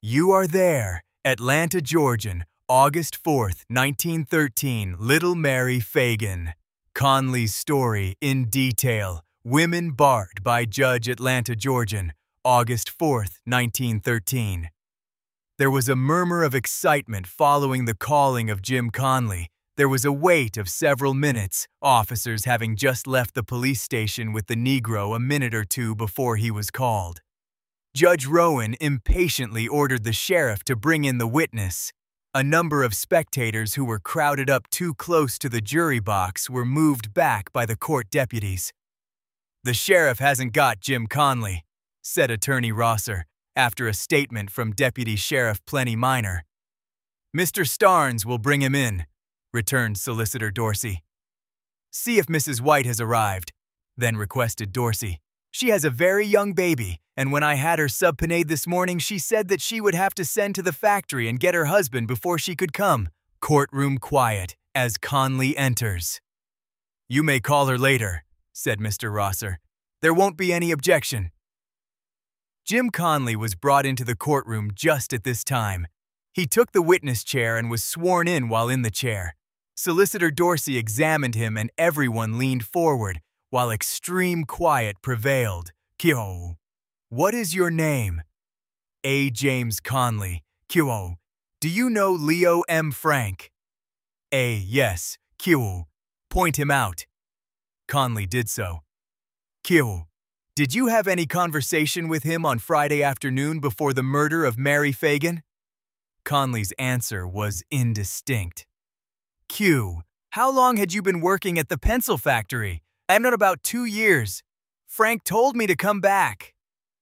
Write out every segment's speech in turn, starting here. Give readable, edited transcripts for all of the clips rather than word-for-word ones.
You are there, Atlanta, Georgia, August 4th, 1913, Little Mary Fagan. Conley's story in detail. Women barred by Judge, Atlanta, Georgia, August 4th, 1913. There was a murmur of excitement following the calling of Jim Conley. There was a wait of several minutes, officers having just left the police station with the Negro a minute or two before he was called. Judge Rowan impatiently ordered the sheriff to bring in the witness. A number of spectators who were crowded up too close to the jury box were moved back by the court deputies. "The sheriff hasn't got Jim Conley," said Attorney Rosser, after a statement from Deputy Sheriff Plenty Minor. "Mr. Starnes will bring him in," returned Solicitor Dorsey. "See if Mrs. White has arrived," then requested Dorsey. "She has a very young baby, and when I had her subpoenaed this morning, she said that she would have to send to the factory and get her husband before she could come." Courtroom quiet as Conley enters. "You may call her later," said Mr. Rosser. "There won't be any objection." Jim Conley was brought into the courtroom just at this time. He took the witness chair and was sworn in while in the chair. Solicitor Dorsey examined him and everyone leaned forward, while extreme quiet prevailed. "Kyo, what is your name?" "A. James Conley." "Kyo, do you know Leo M. Frank?" "A. Yes." "Kyo, point him out." Conley did so. "Kyo, did you have any conversation with him on Friday afternoon before the murder of Mary Fagan?" Conley's answer was indistinct. "Q, how long had you been working at the pencil factory?" "I'm not about 2 years. Frank told me to come back."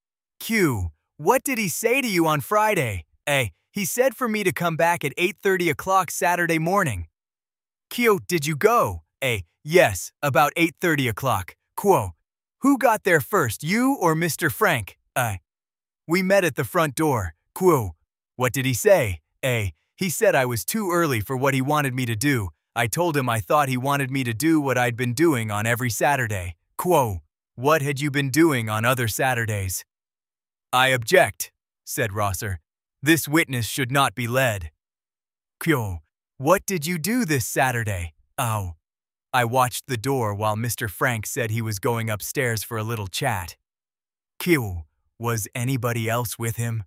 "Q, what did he say to you on Friday?" "A, he said for me to come back at 8:30 o'clock Saturday morning." "Q, did you go?" "A, yes, about 8:30 o'clock." "Quo, who got there first, you or Mr. Frank?" "I, we met at the front door." "Quo, what did he say?" "A, he said I was too early for what he wanted me to do. I told him I thought he wanted me to do what I'd been doing on every Saturday." "Quo, what had you been doing on other Saturdays?" "I object," said Rosser. "This witness should not be led." "Quo, what did you do this Saturday?" "Oh, I watched the door while Mr. Frank said he was going upstairs for a little chat." "Q, was anybody else with him?"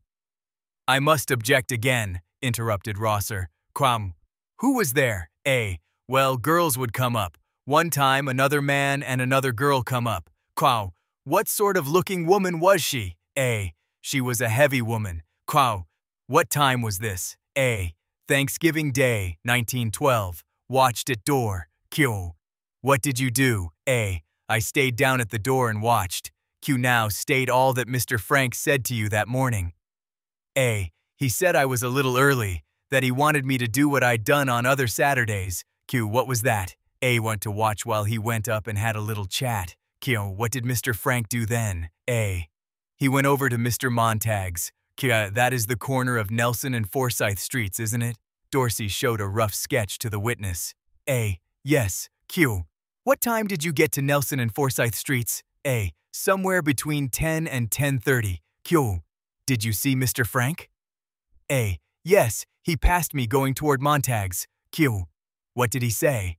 "I must object again," interrupted Rosser. "Quam, who was there?" "A, well, girls would come up. One time another man and another girl come up." "Quow, what sort of looking woman was she?" "A, she was a heavy woman." "Quow, what time was this?" "A, Thanksgiving Day, 1912. Watched at door." "Q, what did you do?" "A, I stayed down at the door and watched." "Q, now state all that Mr. Frank said to you that morning." "A, he said I was a little early, that he wanted me to do what I'd done on other Saturdays." "Q, what was that?" "A, went to watch while he went up and had a little chat." "Q, what did Mr. Frank do then?" "A, he went over to Mr. Montag's." "Q, that is the corner of Nelson and Forsyth Streets, isn't it?" Dorsey showed a rough sketch to the witness. "A, yes." "Q, what time did you get to Nelson and Forsyth Streets?" "A, somewhere between 10 and 10:30. "Q, did you see Mr. Frank?" "A, yes, he passed me going toward Montag's." "Q, what did he say?"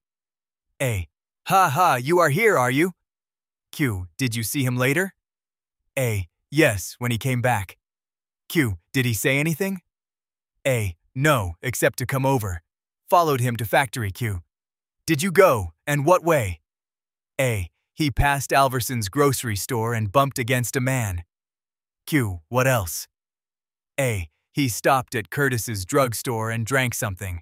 "A, ha ha, you are here, are you?" "Q, did you see him later?" "A, yes, when he came back." "Q, did he say anything?" "A, no, except to come over. Followed him to factory." "Q, did you go, and what way?" "A, he passed Alverson's grocery store and bumped against a man." "Q, what else?" "A, he stopped at Curtis's drugstore and drank something."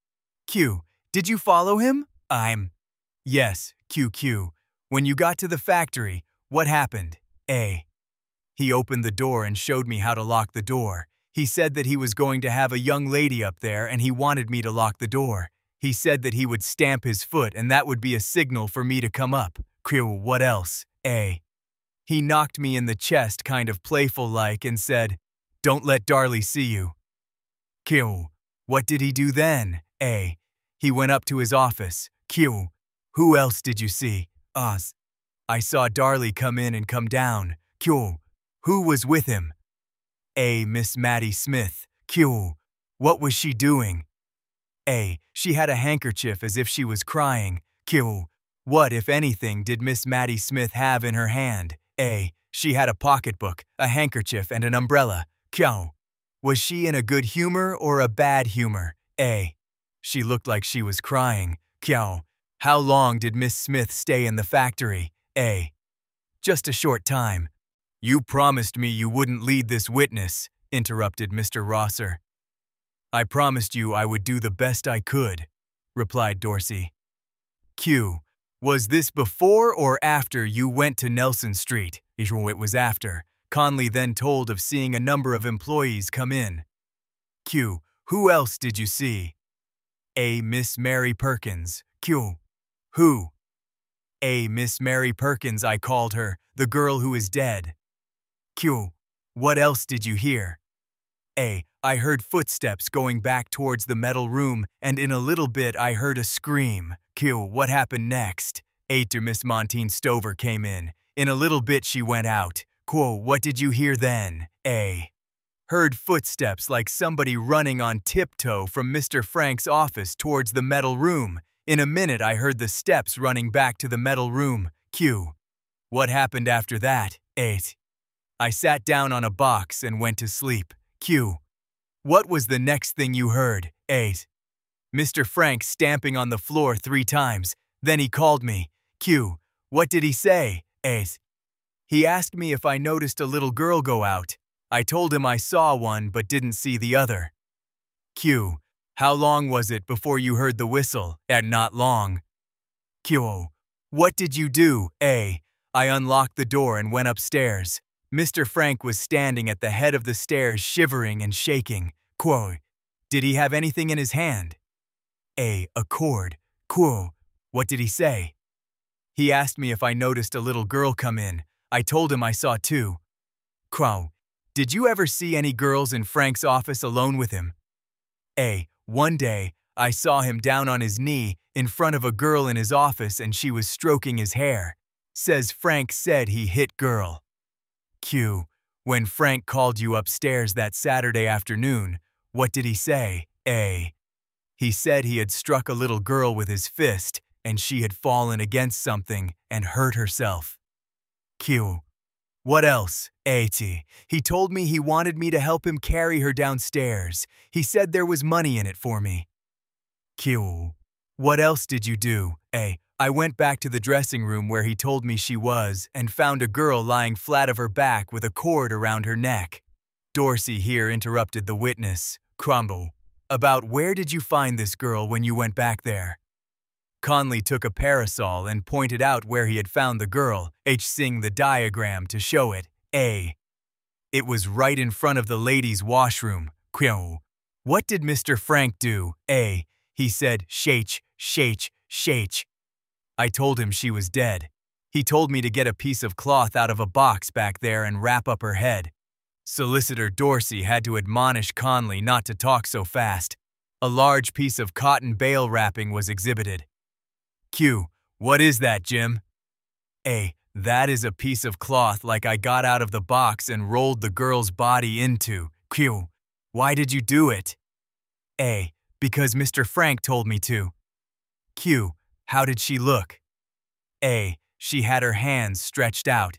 "Q, did you follow him?" "I'm, yes." "Q, when you got to the factory, what happened?" "A, he opened the door and showed me how to lock the door. He said that he was going to have a young lady up there and he wanted me to lock the door. He said that he would stamp his foot and that would be a signal for me to come up." "Q, what else?" "A, he knocked me in the chest kind of playful-like and said, 'Don't let Darley see you.'" "Q, what did he do then?" "A, he went up to his office." "Q, who else did you see?" "Oz, I saw Darley come in and come down." "Q, who was with him?" A. Miss Maddie Smith. Q. What was she doing? A. She had a handkerchief as if she was crying. Q. What, if anything, did Miss Maddie Smith have in her hand? A. She had a pocketbook, a handkerchief, and an umbrella. Q. Was she in a good humor or a bad humor? A. She looked like she was crying. Q. How long did Miss Smith stay in the factory? A. Just a short time. You promised me you wouldn't lead this witness, interrupted Mr. Rosser. I promised you I would do the best I could, replied Dorsey. Q. Was this before or after you went to Nelson Street? It was after. Conley then told of seeing a number of employees come in. Q. Who else did you see? A. Miss Mary Perkins. Q. Who? A. Miss Mary Perkins, I called her, the girl who is dead. Q. What else did you hear? A. I heard footsteps going back towards the metal room, and in a little bit I heard a scream. Q. What happened next? A. Miss Montine Stover came in. In a little bit she went out. Q. What did you hear then? A. Heard footsteps like somebody running on tiptoe from Mr. Frank's office towards the metal room. In a minute I heard the steps running back to the metal room. Q. What happened after that? 8. I sat down on a box and went to sleep. Q. What was the next thing you heard? 8. Mr. Frank stamping on the floor 3 times. Then he called me. Q. What did he say? 8. He asked me if I noticed a little girl go out. I told him I saw one but didn't see the other. Q. How long was it before you heard the whistle? Not long. Q. What did you do? A. I unlocked the door and went upstairs. Mr. Frank was standing at the head of the stairs shivering and shaking. Q. Did he have anything in his hand? A. A cord. Q. What did he say? He asked me if I noticed a little girl come in. I told him I saw 2. Q. Did you ever see any girls in Frank's office alone with him? A. One day, I saw him down on his knee in front of a girl in his office and she was stroking his hair. Says Frank said he hit girl. Q. When Frank called you upstairs that Saturday afternoon, what did he say? A. He said he had struck a little girl with his fist and she had fallen against something and hurt herself. Q. What else? A.T. He told me he wanted me to help him carry her downstairs. He said there was money in it for me. Q. What else did you do? A. I went back to the dressing room where he told me she was and found a girl lying flat of her back with a cord around her neck. Dorsey here interrupted the witness. Crumble. About where did you find this girl when you went back there? Conley took a parasol and pointed out where he had found the girl, seeing the diagram to show it. A. It was right in front of the ladies' washroom. Q. What did Mr. Frank do? A. He said, shach, shach, shach. I told him she was dead. He told me to get a piece of cloth out of a box back there and wrap up her head. Solicitor Dorsey had to admonish Conley not to talk so fast. A large piece of cotton bale wrapping was exhibited. Q. What is that, Jim? A. That is a piece of cloth like I got out of the box and rolled the girl's body into. Q. Why did you do it? A. Because Mr. Frank told me to. Q. How did she look? A. She had her hands stretched out.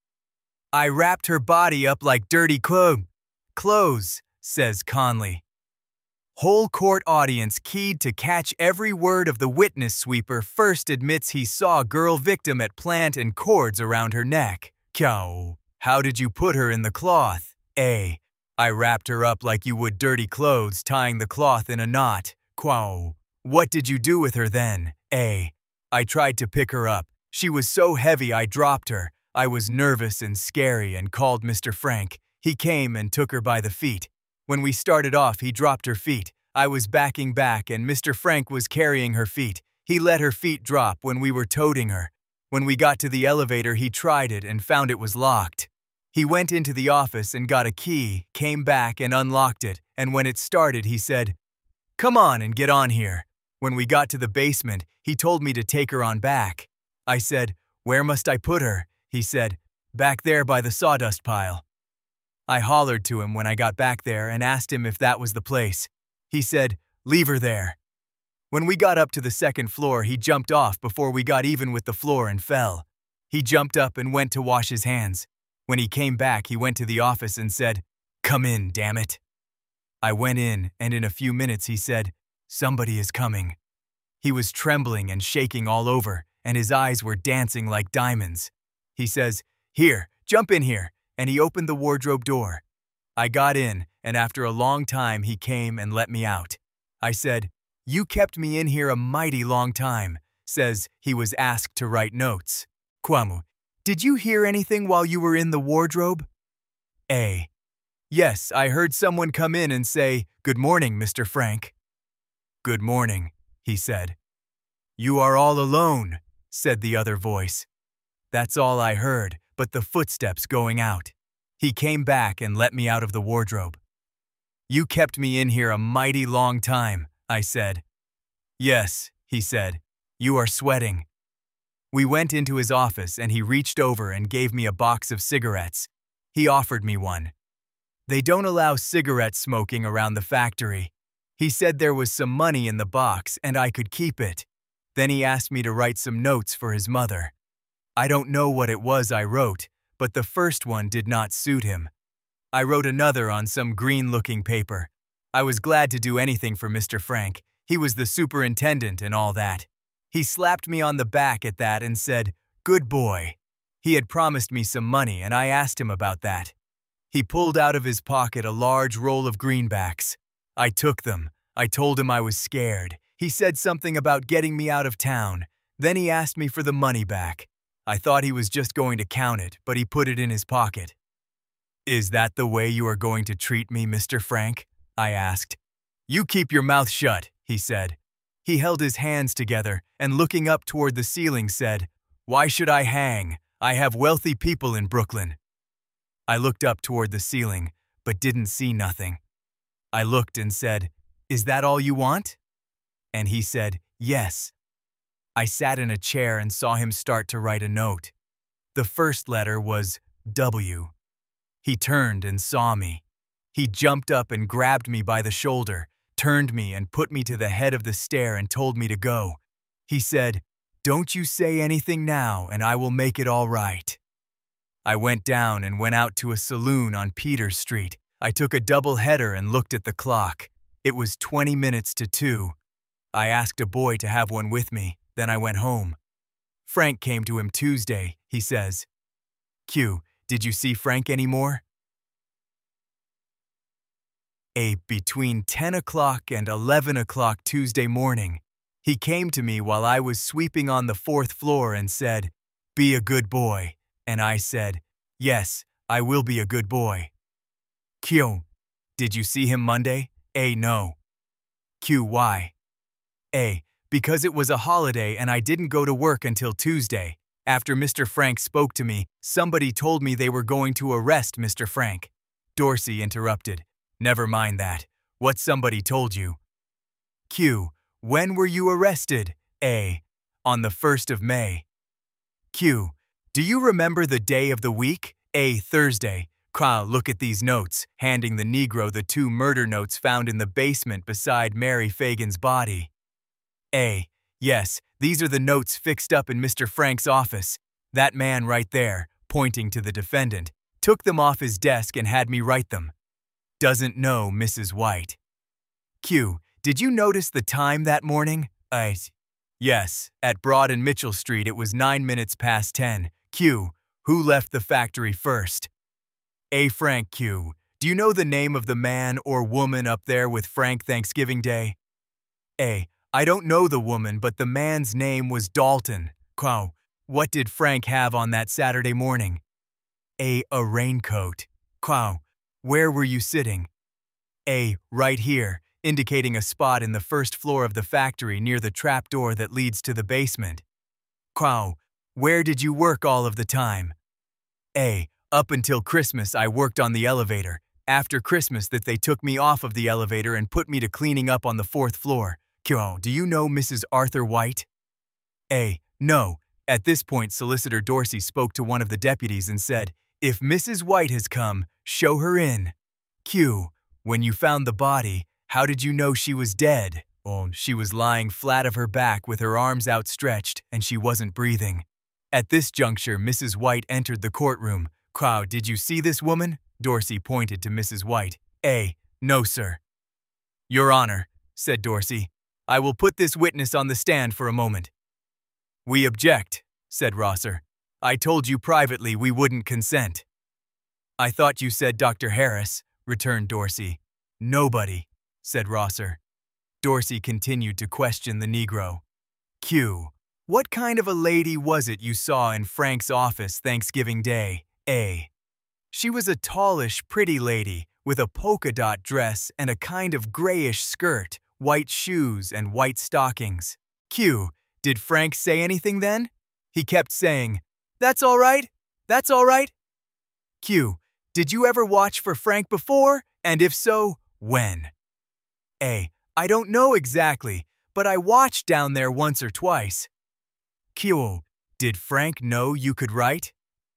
I wrapped her body up like dirty clothes, says Conley. Whole court audience keyed to catch every word of the witness sweeper first admits he saw girl victim at plant and cords around her neck. Q. How did you put her in the cloth? A. I wrapped her up like you would dirty clothes, tying the cloth in a knot. Q. What did you do with her then? A. I tried to pick her up. She was so heavy I dropped her. I was nervous and scary and called Mr. Frank. He came and took her by the feet. When we started off, he dropped her feet. I was backing back and Mr. Frank was carrying her feet. He let her feet drop when we were toting her. When we got to the elevator, he tried it and found it was locked. He went into the office and got a key, came back and unlocked it, and when it started, he said, "Come on and get on here." When we got to the basement, he told me to take her on back. I said, "Where must I put her?" He said, "Back there by the sawdust pile." I hollered to him when I got back there and asked him if that was the place. He said, "Leave her there." When we got up to the second floor, he jumped off before we got even with the floor and fell. He jumped up and went to wash his hands. When he came back, he went to the office and said, "Come in, damn it." I went in, and in a few minutes he said, "Somebody is coming." He was trembling and shaking all over, and his eyes were dancing like diamonds. He says, "Here, jump in here," and he opened the wardrobe door. I got in, and after a long time he came and let me out. I said, "You kept me in here a mighty long time," says he was asked to write notes. Kwamu, did you hear anything while you were in the wardrobe? A. Yes, I heard someone come in and say, "Good morning, Mr. Frank." "Good morning," he said. "You are all alone," said the other voice. That's all I heard, but the footsteps going out. He came back and let me out of the wardrobe. "You kept me in here a mighty long time," I said. "Yes," he said. "You are sweating." We went into his office and he reached over and gave me a box of cigarettes. He offered me one. They don't allow cigarette smoking around the factory. He said there was some money in the box and I could keep it. Then he asked me to write some notes for his mother. I don't know what it was I wrote, but the first one did not suit him. I wrote another on some green-looking paper. I was glad to do anything for Mr. Frank. He was the superintendent and all that. He slapped me on the back at that and said, "Good boy." He had promised me some money and I asked him about that. He pulled out of his pocket a large roll of greenbacks. I took them. I told him I was scared. He said something about getting me out of town. Then he asked me for the money back. I thought he was just going to count it, but he put it in his pocket. "Is that the way you are going to treat me, Mr. Frank?" I asked. "You keep your mouth shut," he said. He held his hands together and looking up toward the ceiling said, "Why should I hang? I have wealthy people in Brooklyn." I looked up toward the ceiling, but didn't see nothing. I looked and said, "Is that all you want?" And he said, "Yes." I sat in a chair and saw him start to write a note. The first letter was W. He turned and saw me. He jumped up and grabbed me by the shoulder, turned me and put me to the head of the stair and told me to go. He said, "Don't you say anything now and I will make it all right." I went down and went out to a saloon on Peters Street. I took a double header and looked at the clock. It was 20 minutes to 2. I asked a boy to have one with me, then I went home. Frank came to him Tuesday, he says. Q, did you see Frank anymore? A, between 10 o'clock and 11 o'clock Tuesday morning, he came to me while I was sweeping on the 4th floor and said, "Be a good boy." And I said, "Yes, I will be a good boy." Q, did you see him Monday? A, no. Q, why? A, because it was a holiday and I didn't go to work until Tuesday. After Mr. Frank spoke to me, somebody told me they were going to arrest Mr. Frank. Dorsey interrupted. Never mind that. What somebody told you. Q, when were you arrested? A, on the 1st of May. Q, do you remember the day of the week? A, Thursday. Q, look at these notes, handing the Negro the 2 murder notes found in the basement beside Mary Fagan's body. A, yes, these are the notes fixed up in Mr. Frank's office. That man right there, pointing to the defendant, took them off his desk and had me write them. Doesn't know Mrs. White. Q, did you notice the time that morning? A, yes, at Broad and Mitchell Street it was 9 minutes past 10. Q, who left the factory first? A, Frank. Q, do you know the name of the man or woman up there with Frank Thanksgiving Day? A, I don't know the woman, but the man's name was Dalton. Q, what did Frank have on that Saturday morning? A raincoat. Q, where were you sitting? A, right here, indicating a spot in the 1st floor of the factory near the trapdoor that leads to the basement. Q, where did you work all of the time? A, up until Christmas I worked on the elevator. After Christmas that they took me off of the elevator and put me to cleaning up on the 4th floor. Q, do you know Mrs. Arthur White? A, no. At this point, Solicitor Dorsey spoke to one of the deputies and said, If Mrs. White has come, show her in. Q. When you found the body, how did you know she was dead? Oh, she was lying flat of her back with her arms outstretched, and she wasn't breathing. At this juncture, Mrs. White entered the courtroom. Q. Did you see this woman? Dorsey pointed to Mrs. White. A. No, sir. Your Honor, said Dorsey, I will put this witness on the stand for a moment. We object, said Rosser. I told you privately we wouldn't consent. I thought you said Dr. Harris, returned Dorsey. Nobody, said Rosser. Dorsey continued to question the Negro. Q. What kind of a lady was it you saw in Frank's office Thanksgiving Day? A. She was a tallish, pretty lady with a polka dot dress and a kind of grayish skirt, white shoes, and white stockings. Q. Did Frank say anything then? He kept saying, That's all right. That's all right. Q. Did you ever watch for Frank before? And if so, when? A. I don't know exactly, but I watched down there once or twice. Q. Did Frank know you could write?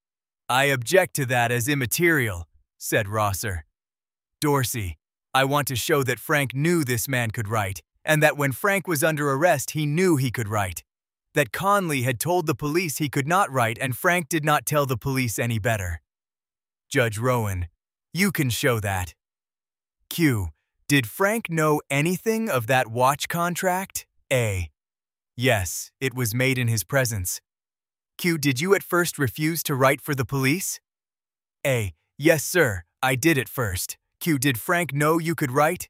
I object to that as immaterial, said Rosser. Dorsey. I want to show that Frank knew this man could write, and that when Frank was under arrest he knew he could write. That Conley had told the police he could not write and Frank did not tell the police any better. Judge Rowan. You can show that. Q. Did Frank know anything of that watch contract? A. Yes, it was made in his presence. Q. Did you at first refuse to write for the police? A. Yes, sir, I did at first. Q. Did Frank know you could write?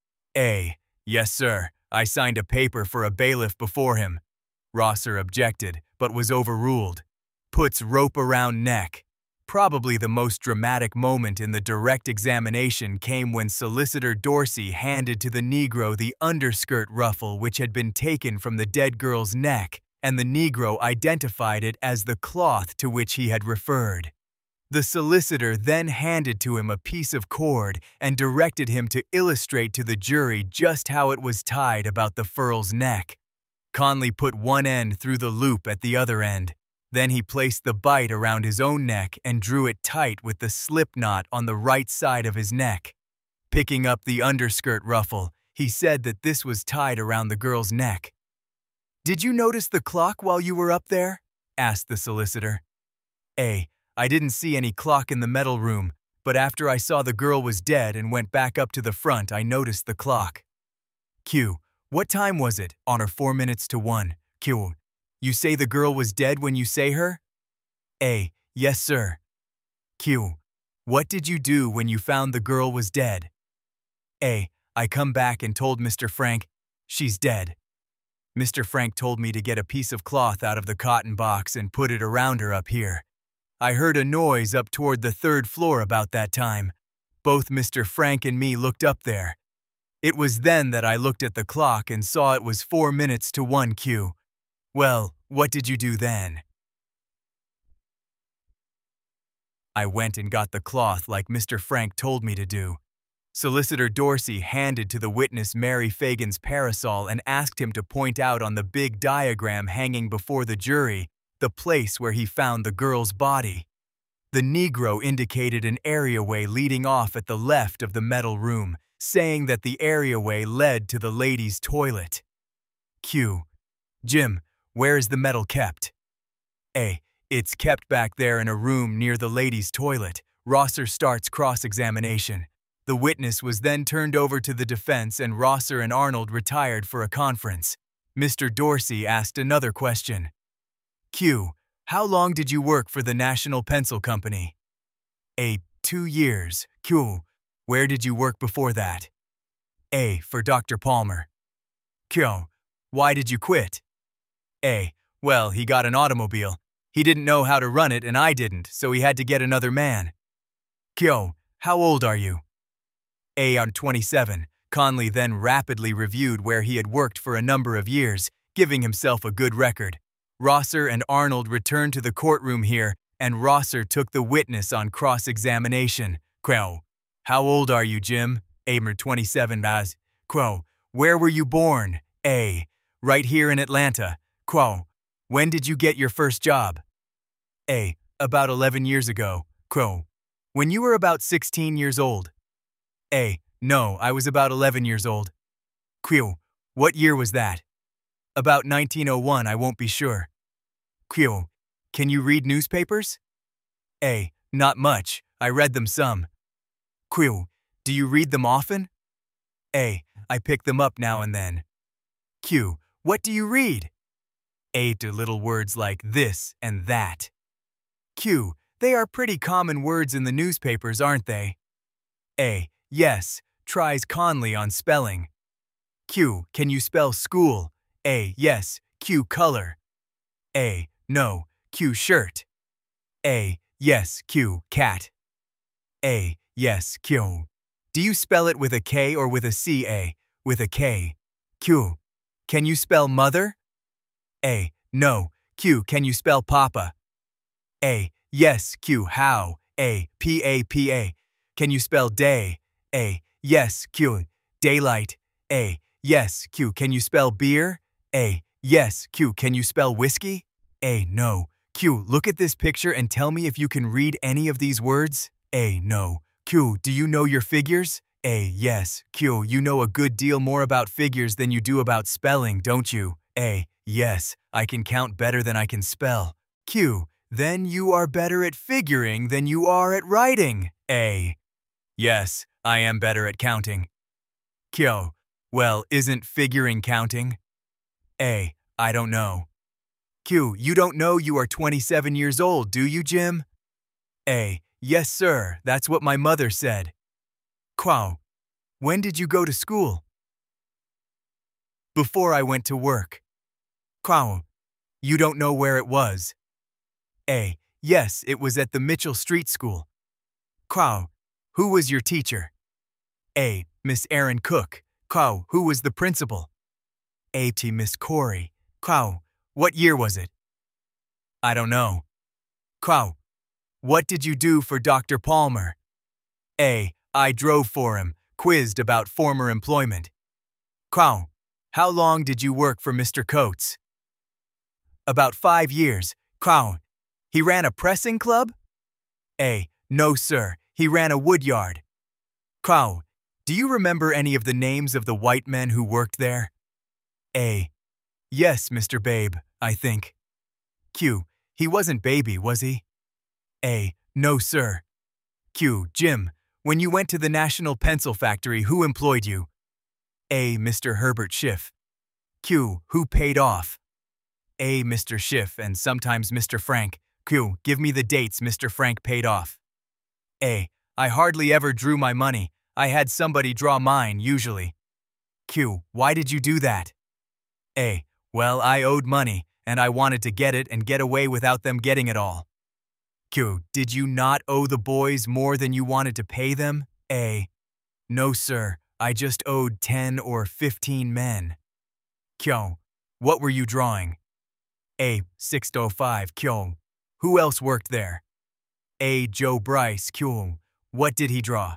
A. Yes, sir, I signed a paper for a bailiff before him. Rosser objected, but was overruled. Puts rope around neck. Probably the most dramatic moment in the direct examination came when Solicitor Dorsey handed to the Negro the underskirt ruffle which had been taken from the dead girl's neck, and the Negro identified it as the cloth to which he had referred. The solicitor then handed to him a piece of cord and directed him to illustrate to the jury just how it was tied about the furl's neck. Conley put one end through the loop at the other end. Then he placed the bight around his own neck and drew it tight with the slip knot on the right side of his neck. Picking up the underskirt ruffle, he said that this was tied around the girl's neck. Did you notice the clock while you were up there? Asked the solicitor. A. I didn't see any clock in the metal room, but after I saw the girl was dead and went back up to the front, I noticed the clock. Q. What time was it? Honor 4 minutes to 1. Q. You say the girl was dead when you say her? A. Yes, sir. Q. What did you do when you found the girl was dead? A. I come back and told Mr. Frank, she's dead. Mr. Frank told me to get a piece of cloth out of the cotton box and put it around her up here. I heard a noise up toward the 3rd floor about that time. Both Mr. Frank and me looked up there. It was then that I looked at the clock and saw it was 4 minutes to 1 Q. Well, what did you do then? I went and got the cloth like Mr. Frank told me to do. Solicitor Dorsey handed to the witness Mary Fagan's parasol and asked him to point out on the big diagram hanging before the jury the place where he found the girl's body. The Negro indicated an areaway leading off at the left of the metal room, saying that the areaway led to the ladies' toilet. Q. Jim, where is the metal kept? A. It's kept back there in a room near the ladies' toilet. Rosser starts cross-examination. The witness was then turned over to the defense and Rosser and Arnold retired for a conference. Mr. Dorsey asked another question. Q. How long did you work for the National Pencil Company? A. 2 years. Q. Where did you work before that? A. For Dr. Palmer. Q. Why did you quit? A. Well, he got an automobile. He didn't know how to run it and I didn't, so he had to get another man. Q. How old are you? A. I'm 27. Conley then rapidly reviewed where he had worked for a number of years, giving himself a good record. Rosser and Arnold returned to the courtroom here, and Rosser took the witness on cross-examination. Q. How old are you, Jim? A. 27. As. Q. Where were you born? A. Right here in Atlanta. Q. When did you get your first job? A. About 11 years ago. Q. When you were about 16 years old. A. No, I was about 11 years old. Q. What year was that? About 1901, I won't be sure. Q. Can you read newspapers? A. Not much, I read them some. Q. Do you read them often? A. I pick them up now and then. Q. What do you read? A. To little words like this and that. Q. They are pretty common words in the newspapers, aren't they? A. Yes, tries Conley on spelling. Q. Can you spell school? A. Yes. Q. Color. A. No. Q. Shirt. A. Yes. Q. Cat. A. Yes. Q. Do you spell it with a K or with a C? A. With a K. Q. Can you spell mother? A. No. Q. Can you spell papa? A. Yes. Q. How? A. P-A-P-A. Can you spell day? A. Yes. Q. Daylight. A. Yes. Q. Can you spell beer? A. Yes. Q. Can you spell whiskey? A. No. Q. Look at this picture and tell me if you can read any of these words. A. No. Q. Do you know your figures? A. Yes. Q. You know a good deal more about figures than you do about spelling, don't you? A. Yes. I can count better than I can spell. Q. Then you are better at figuring than you are at writing. A. Yes, I am better at counting. Q. Well, isn't figuring counting? A. I don't know. Q. You don't know you are 27 years old, do you, Jim? A. Yes, sir, that's what my mother said. Q. When did you go to school? Before I went to work. Q. You don't know where it was? A. Yes, it was at the Mitchell Street School. Q. Who was your teacher? A. Miss Aaron Cook. Q. Who was the principal? A. T. Miss Corey. Q. What year was it? I don't know. Q. What did you do for Dr. Palmer? A. I drove for him, quizzed about former employment. Q. How long did you work for Mr. Coates? About 5 years. Q. He ran a pressing club? A. No, sir. He ran a woodyard. Q. Do you remember any of the names of the white men who worked there? A. Yes, Mr. Babe, I think. Q. He wasn't Baby, was he? A. No, sir. Q. Jim, when you went to the National Pencil Factory, who employed you? A. Mr. Herbert Schiff. Q. Who paid off? A. Mr. Schiff and sometimes Mr. Frank. Q. Give me the dates Mr. Frank paid off. A. I hardly ever drew my money. I had somebody draw mine, usually. Q. Why did you do that? A. Well, I owed money, and I wanted to get it and get away without them getting it all. Q. Did you not owe the boys more than you wanted to pay them? A. No, sir. I just owed 10 or 15 men. Q. What were you drawing? A. 605. Q. Who else worked there? A. Joe Bryce. Q. What did he draw?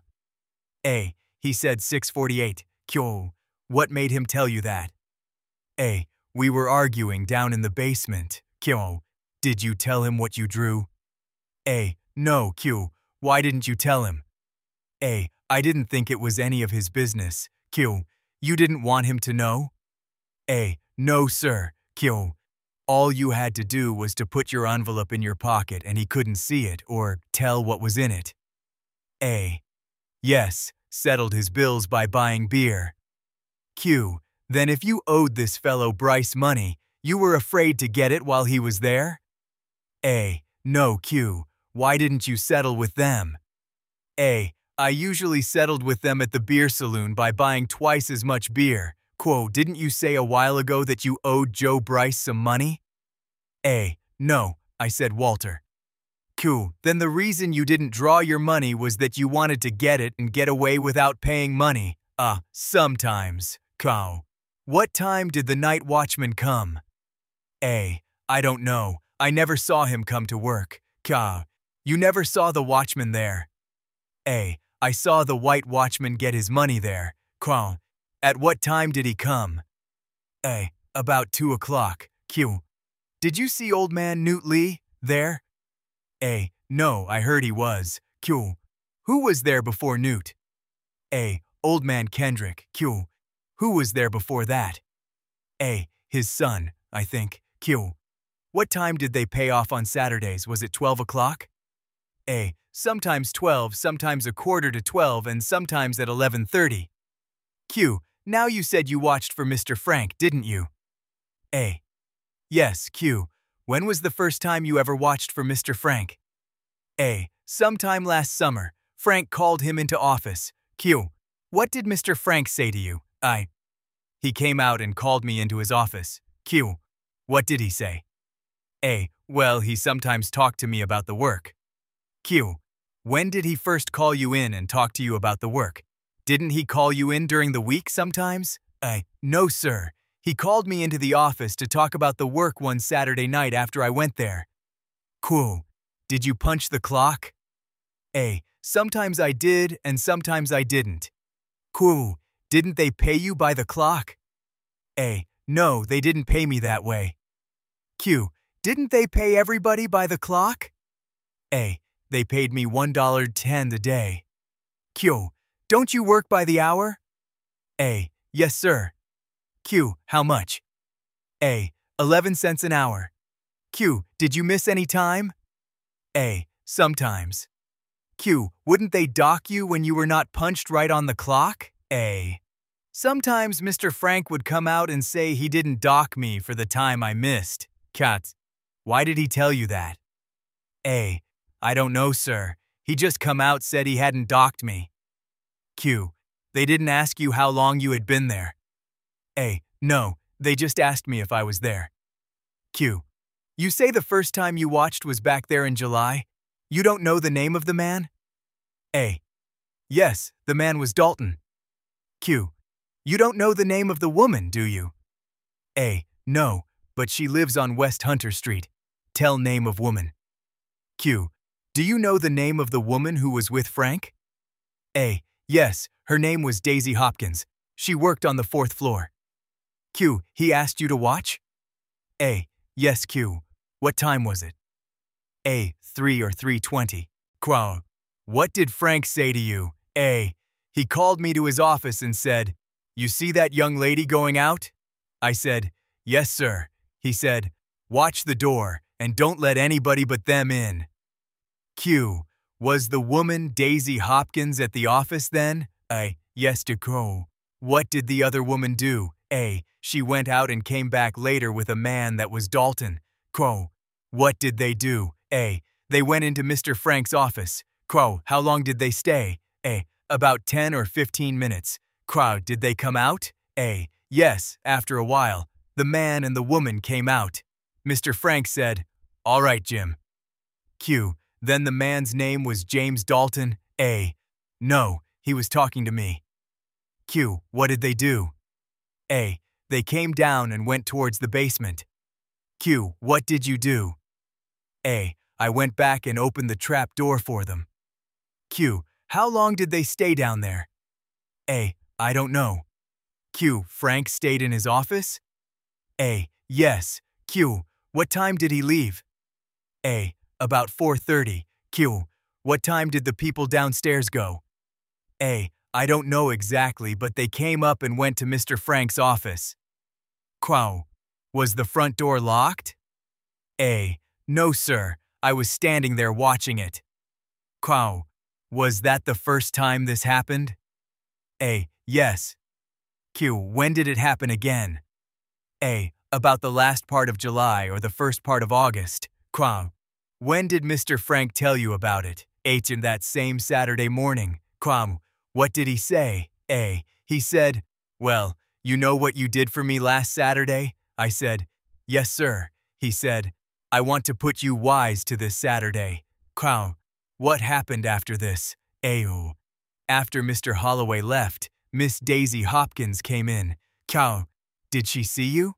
A. He said 648. Q. What made him tell you that? A. We were arguing down in the basement. Q. Did you tell him what you drew? A. No. Q. Why didn't you tell him? A. I didn't think it was any of his business. Q. You didn't want him to know? A. No, sir. Q. All you had to do was to put your envelope in your pocket and he couldn't see it or tell what was in it. A. Yes, settled his bills by buying beer. Q. Then if you owed this fellow Bryce money, you were afraid to get it while he was there? A. No. Q. Why didn't you settle with them? A. I usually settled with them at the beer saloon by buying twice as much beer. Q. Didn't you say a while ago that you owed Joe Bryce some money? A. No, I said Walter. Q. Then the reason you didn't draw your money was that you wanted to get it and get away without paying money. Sometimes. Q. What time did the night watchman come? A. I don't know. I never saw him come to work. Q. You never saw the watchman there? A. I saw the white watchman get his money there. Q. At what time did he come? A. About 2 o'clock. Q. Did you see old man Newt Lee there? A. No, I heard he was. Q. Who was there before Newt? A. Old man Kendrick. Q. Who was there before that? A. His son, I think. Q. What time did they pay off on Saturdays? Was it 12 o'clock? A. Sometimes 12, sometimes a quarter to 12, and sometimes at 11:30. Q. Now you said you watched for Mr. Frank, didn't you? A. Yes, Q. When was the first time you ever watched for Mr. Frank? A. Sometime last summer. Frank called him into office. Q. What did Mr. Frank say to you? I. He came out and called me into his office. Q. What did he say? A. Well, he sometimes talked to me about the work. Q. When did he first call you in and talk to you about the work? Didn't he call you in during the week sometimes? I. No, sir. He called me into the office to talk about the work one Saturday night after I went there. Q. Did you punch the clock? A. Sometimes I did and sometimes I didn't. Q. Didn't they pay you by the clock? A. No, they didn't pay me that way. Q. Didn't they pay everybody by the clock? A. They paid me $1.10 a day. Q. Don't you work by the hour? A. Yes, sir. Q. How much? A. 11 cents an hour. Q. Did you miss any time? A. Sometimes. Q. Wouldn't they dock you when you were not punched right on the clock? A. Sometimes Mr. Frank would come out and say he didn't dock me for the time I missed. Cut. Why did he tell you that? A. I don't know, sir. He just come out said he hadn't docked me. Q. They didn't ask you how long you had been there. A. No, they just asked me if I was there. Q. You say the first time you watched was back there in July? You don't know the name of the man? A. Yes, the man was Dalton. Q. You don't know the name of the woman, do you? A. No, but she lives on West Hunter Street. Tell name of woman. Q. Do you know the name of the woman who was with Frank? A. Yes, her name was Daisy Hopkins. She worked on the 4th floor. Q. He asked you to watch? A. Yes, Q. What time was it? A. 3 or 3:20. Q. What did Frank say to you? A. He called me to his office and said, You see that young lady going out? I said, Yes, sir. He said, Watch the door and don't let anybody but them in. Q. Was the woman Daisy Hopkins at the office then? A. Yes, to Q. What did the other woman do? A. She went out and came back later with a man that was Dalton. Q. What did they do? A. They went into Mr. Frank's office. Q. How long did they stay? A. About 10 or 15 minutes. Q. Did they come out? A. Yes, after a while. The man and the woman came out. Mr. Frank said, All right, Jim. Q. Then the man's name was James Dalton? A. No, he was talking to me. Q. What did they do? A. They came down and went towards the basement. Q. What did you do? A. I went back and opened the trap door for them. Q. How long did they stay down there? A. I don't know. Q. Frank stayed in his office? A. Yes. Q. What time did he leave? A. About 4:30. Q. What time did the people downstairs go? A. I don't know exactly, but they came up and went to Mr. Frank's office. Q. Was the front door locked? A. No, sir. I was standing there watching it. Q. Was that the first time this happened? A. Yes. Q. When did it happen again? A. About the last part of July or the first part of August. Q. When did Mr. Frank tell you about it? H. In that same Saturday morning. Q. What did he say? A. He said, Well, you know what you did for me last Saturday? I said, Yes, sir. He said, I want to put you wise to this Saturday. Q. What happened after this? A. After Mr. Holloway left, Miss Daisy Hopkins came in. Q. Did she see you?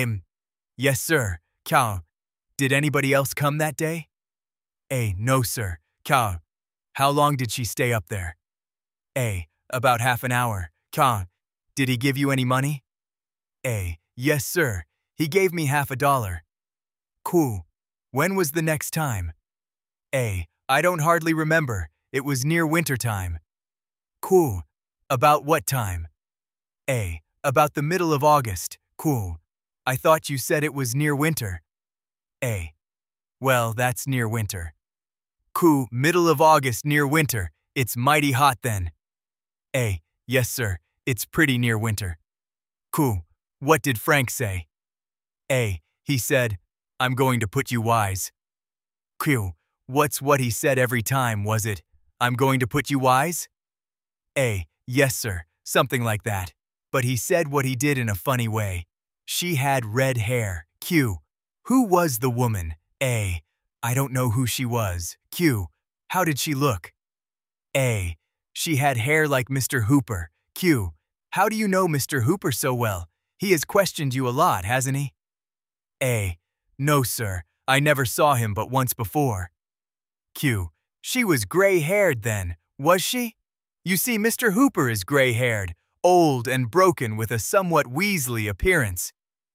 Yes, sir. Q. Did anybody else come that day? A. No, sir. Q. How long did she stay up there? A. About half an hour. Q. Did he give you any money? A. Yes, sir. He gave me $50. Q. When was the next time? A. I don't hardly remember. It was near winter time. Cool. About what time? A. About the middle of August. Cool. I thought you said it was near winter. A. Well, that's near winter. Cool. Middle of August near winter. It's mighty hot then. A. Yes, sir. It's pretty near winter. Cool. What did Frank say? A. He said, I'm going to put you wise. Cool. What's what he said every time, was it? I'm going to put you wise? A. Yes, sir. Something like that. But he said what he did in a funny way. She had red hair. Q. Who was the woman? A. I don't know who she was. Q. How did she look? A. She had hair like Mr. Hooper. Q. How do you know Mr. Hooper so well? He has questioned you a lot, hasn't he? A. No, sir. I never saw him but once before. Q. She was gray-haired then, was she? You see, Mr. Hooper is gray-haired, old and broken with a somewhat Weasley appearance.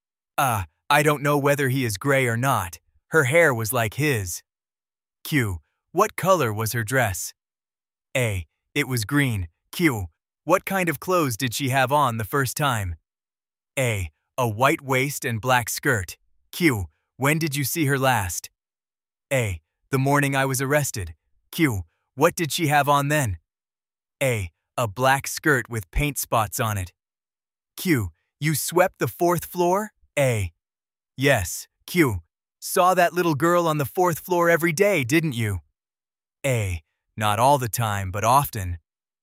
I don't know whether he is gray or not. Her hair was like his. Q. What color was her dress? A. It was green. Q. What kind of clothes did she have on the first time? A. A white waist and black skirt. Q. When did you see her last? A. The morning I was arrested. Q. What did she have on then? A. A black skirt with paint spots on it. Q. You swept the 4th floor? A. Yes. Q. Saw that little girl on the 4th floor every day, didn't you? A. Not all the time, but often.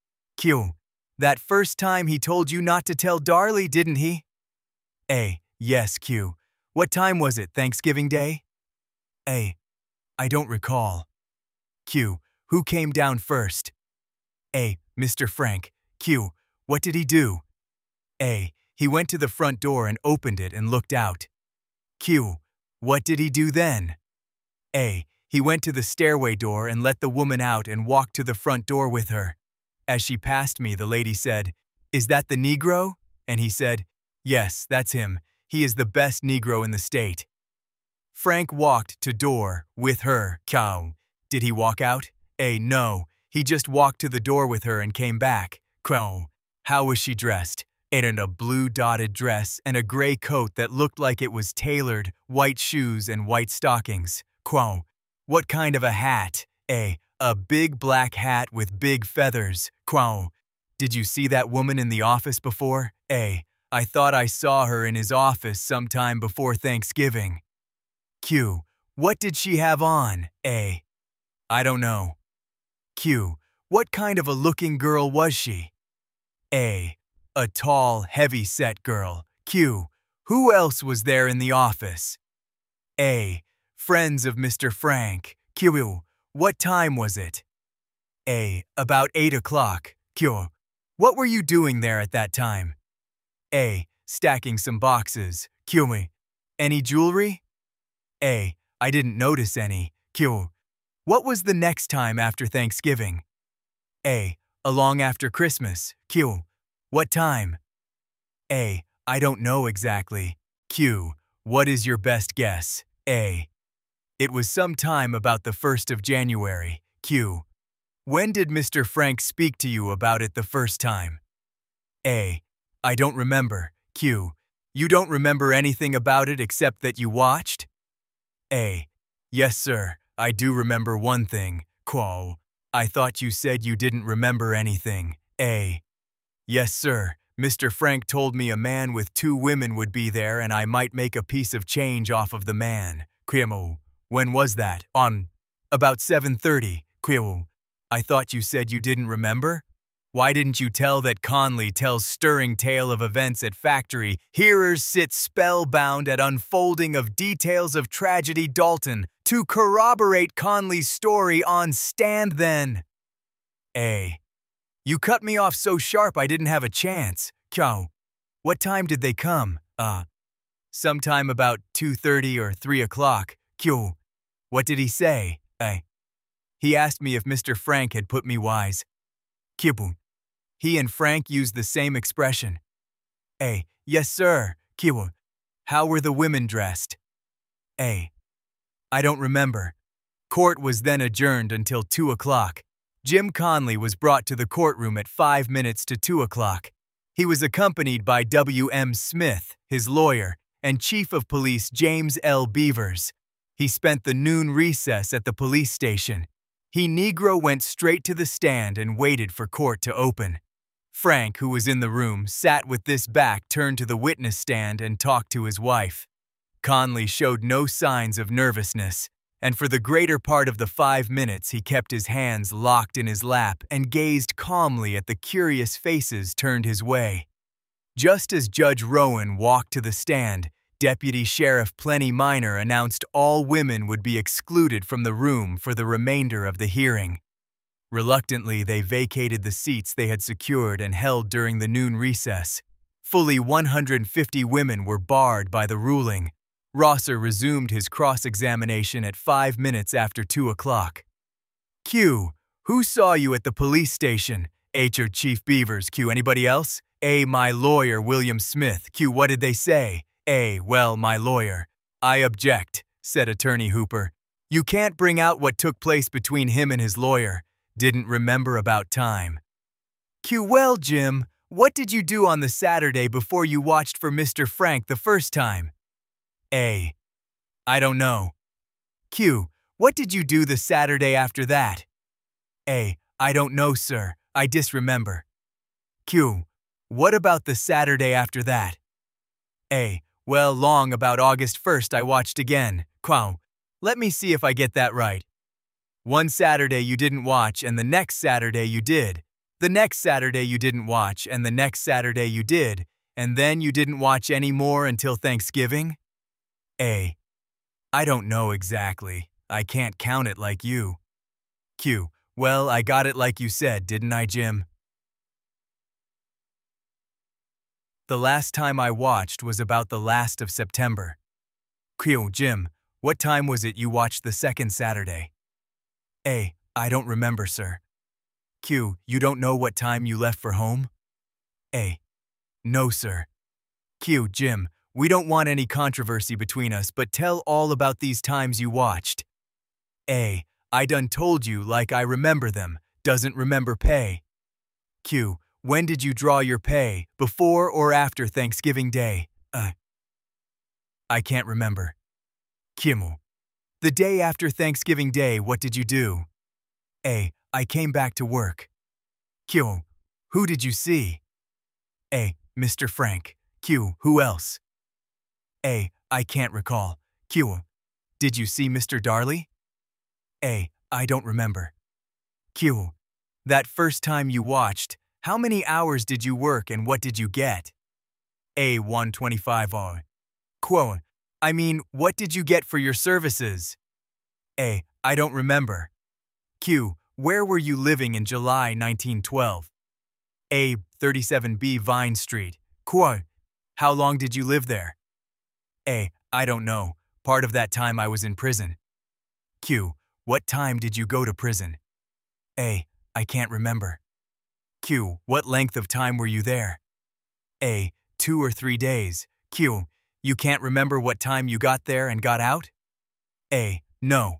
Q. That first time he told you not to tell Darlie, didn't he? A. Yes, Q. What time was it, Thanksgiving Day? A. I don't recall. Q. Who came down first? A. Mr. Frank. Q. What did he do? A. He went to the front door and opened it and looked out. Q. What did he do then? A. He went to the stairway door and let the woman out and walked to the front door with her. As she passed me, the lady said, Is that the Negro? And he said, Yes, that's him. He is the best Negro in the state. Frank walked to door with her. Cow. Did he walk out? A. No. He just walked to the door with her and came back. Cow. How was she dressed? In a blue dotted dress and a gray coat that looked like it was tailored, white shoes and white stockings. Quo. What kind of a hat? A big black hat with big feathers. Quo. Did you see that woman in the office before? A. I thought I saw her in his office sometime before Thanksgiving. Q. What did she have on? A. I don't know. Q. What kind of a looking girl was she? A. A tall, heavy-set girl. Q. Who else was there in the office? A. Friends of Mr. Frank. Q. What time was it? A. About 8 o'clock. Q. What were you doing there at that time? A. Stacking some boxes. Q. Any jewelry? A. I didn't notice any. Q. What was the next time after Thanksgiving? A. Along after Christmas. Q. What time? A. I don't know exactly. Q. What is your best guess? A. It was some time about the 1st of January. Q. When did Mr. Frank speak to you about it the first time? A. I don't remember. Q. You don't remember anything about it except that you watched? A. Yes, sir. I do remember one thing. Quo. I thought you said you didn't remember anything. A. Yes, sir. Mr. Frank told me a man with 2 women would be there and I might make a piece of change off of the man. Quimo. When was that? On about 7:30. Quimo. I thought you said you didn't remember? Why didn't you tell that Conley tells stirring tale of events at factory? Hearers sit spellbound at unfolding of details of tragedy Dalton to corroborate Conley's story on stand then. A. You cut me off so sharp I didn't have a chance. Q. What time did they come? Sometime about 2:30 or 3 o'clock. Q. What did he say? A. He asked me if Mr. Frank had put me wise. Q. He and Frank used the same expression. A. Yes, sir. Q. How were the women dressed? A. I don't remember. Court was then adjourned until 2 o'clock. Jim Conley was brought to the courtroom at 5 minutes to 2 o'clock. He was accompanied by W.M. Smith, his lawyer, and Chief of Police James L. Beavers. He spent the noon recess at the police station. He Negro went straight to the stand and waited for court to open. Frank, who was in the room, sat with this back turned to the witness stand and talked to his wife. Conley showed no signs of nervousness, and for the greater part of the 5 minutes he kept his hands locked in his lap and gazed calmly at the curious faces turned his way. Just as Judge Rowan walked to the stand, Deputy Sheriff Plenty Minor announced all women would be excluded from the room for the remainder of the hearing. Reluctantly, they vacated the seats they had secured and held during the noon recess. Fully 150 women were barred by the ruling. Rosser resumed his cross-examination at 5 minutes after 2 o'clock. Q. Who saw you at the police station? H. or Chief Beavers. Q. Anybody else? A. My lawyer, William Smith. Q. What did they say? A. Well, my lawyer. I object, said Attorney Hooper. You can't bring out what took place between him and his lawyer. Didn't remember about time. Q. Well, Jim, what did you do on the Saturday before you watched for Mr. Frank the first time? A. I don't know. Q. What did you do the Saturday after that? A. I don't know, sir. I disremember. Q. What about the Saturday after that? A. Well, long about August 1st I watched again. Quow. Let me see if I get that right. One Saturday you didn't watch and the next Saturday you did. The next Saturday you didn't watch and the next Saturday you did. And then you didn't watch any more until Thanksgiving? A. I don't know exactly. I can't count it like you. Q. Well, I got it like you said, didn't I, Jim? The last time I watched was about the last of September. Q. Jim, what time was it you watched the second Saturday? A. I don't remember, sir. Q. You don't know what time you left for home? A. No, sir. Q. Jim, we don't want any controversy between us, but tell all about these times you watched. A. I done told you like I remember them, doesn't remember pay. Q. When did you draw your pay, before or after Thanksgiving Day? I can't remember. Q. The day after Thanksgiving Day, what did you do? A. I came back to work. Q. Who did you see? A. Mr. Frank. Q. Who else? A. I can't recall. Q. Did you see Mr. Darley? A. I don't remember. Q. That first time you watched, how many hours did you work and what did you get? A. 125 hour. Q. I mean, what did you get for your services? A. I don't remember. Q. Where were you living in July 1912? A. 37B Vine Street. Q. How long did you live there? A. I don't know. Part of that time I was in prison. Q. What time did you go to prison? A. I can't remember. Q. What length of time were you there? A. 2 or 3 days. Q. You can't remember what time you got there and got out? A. No.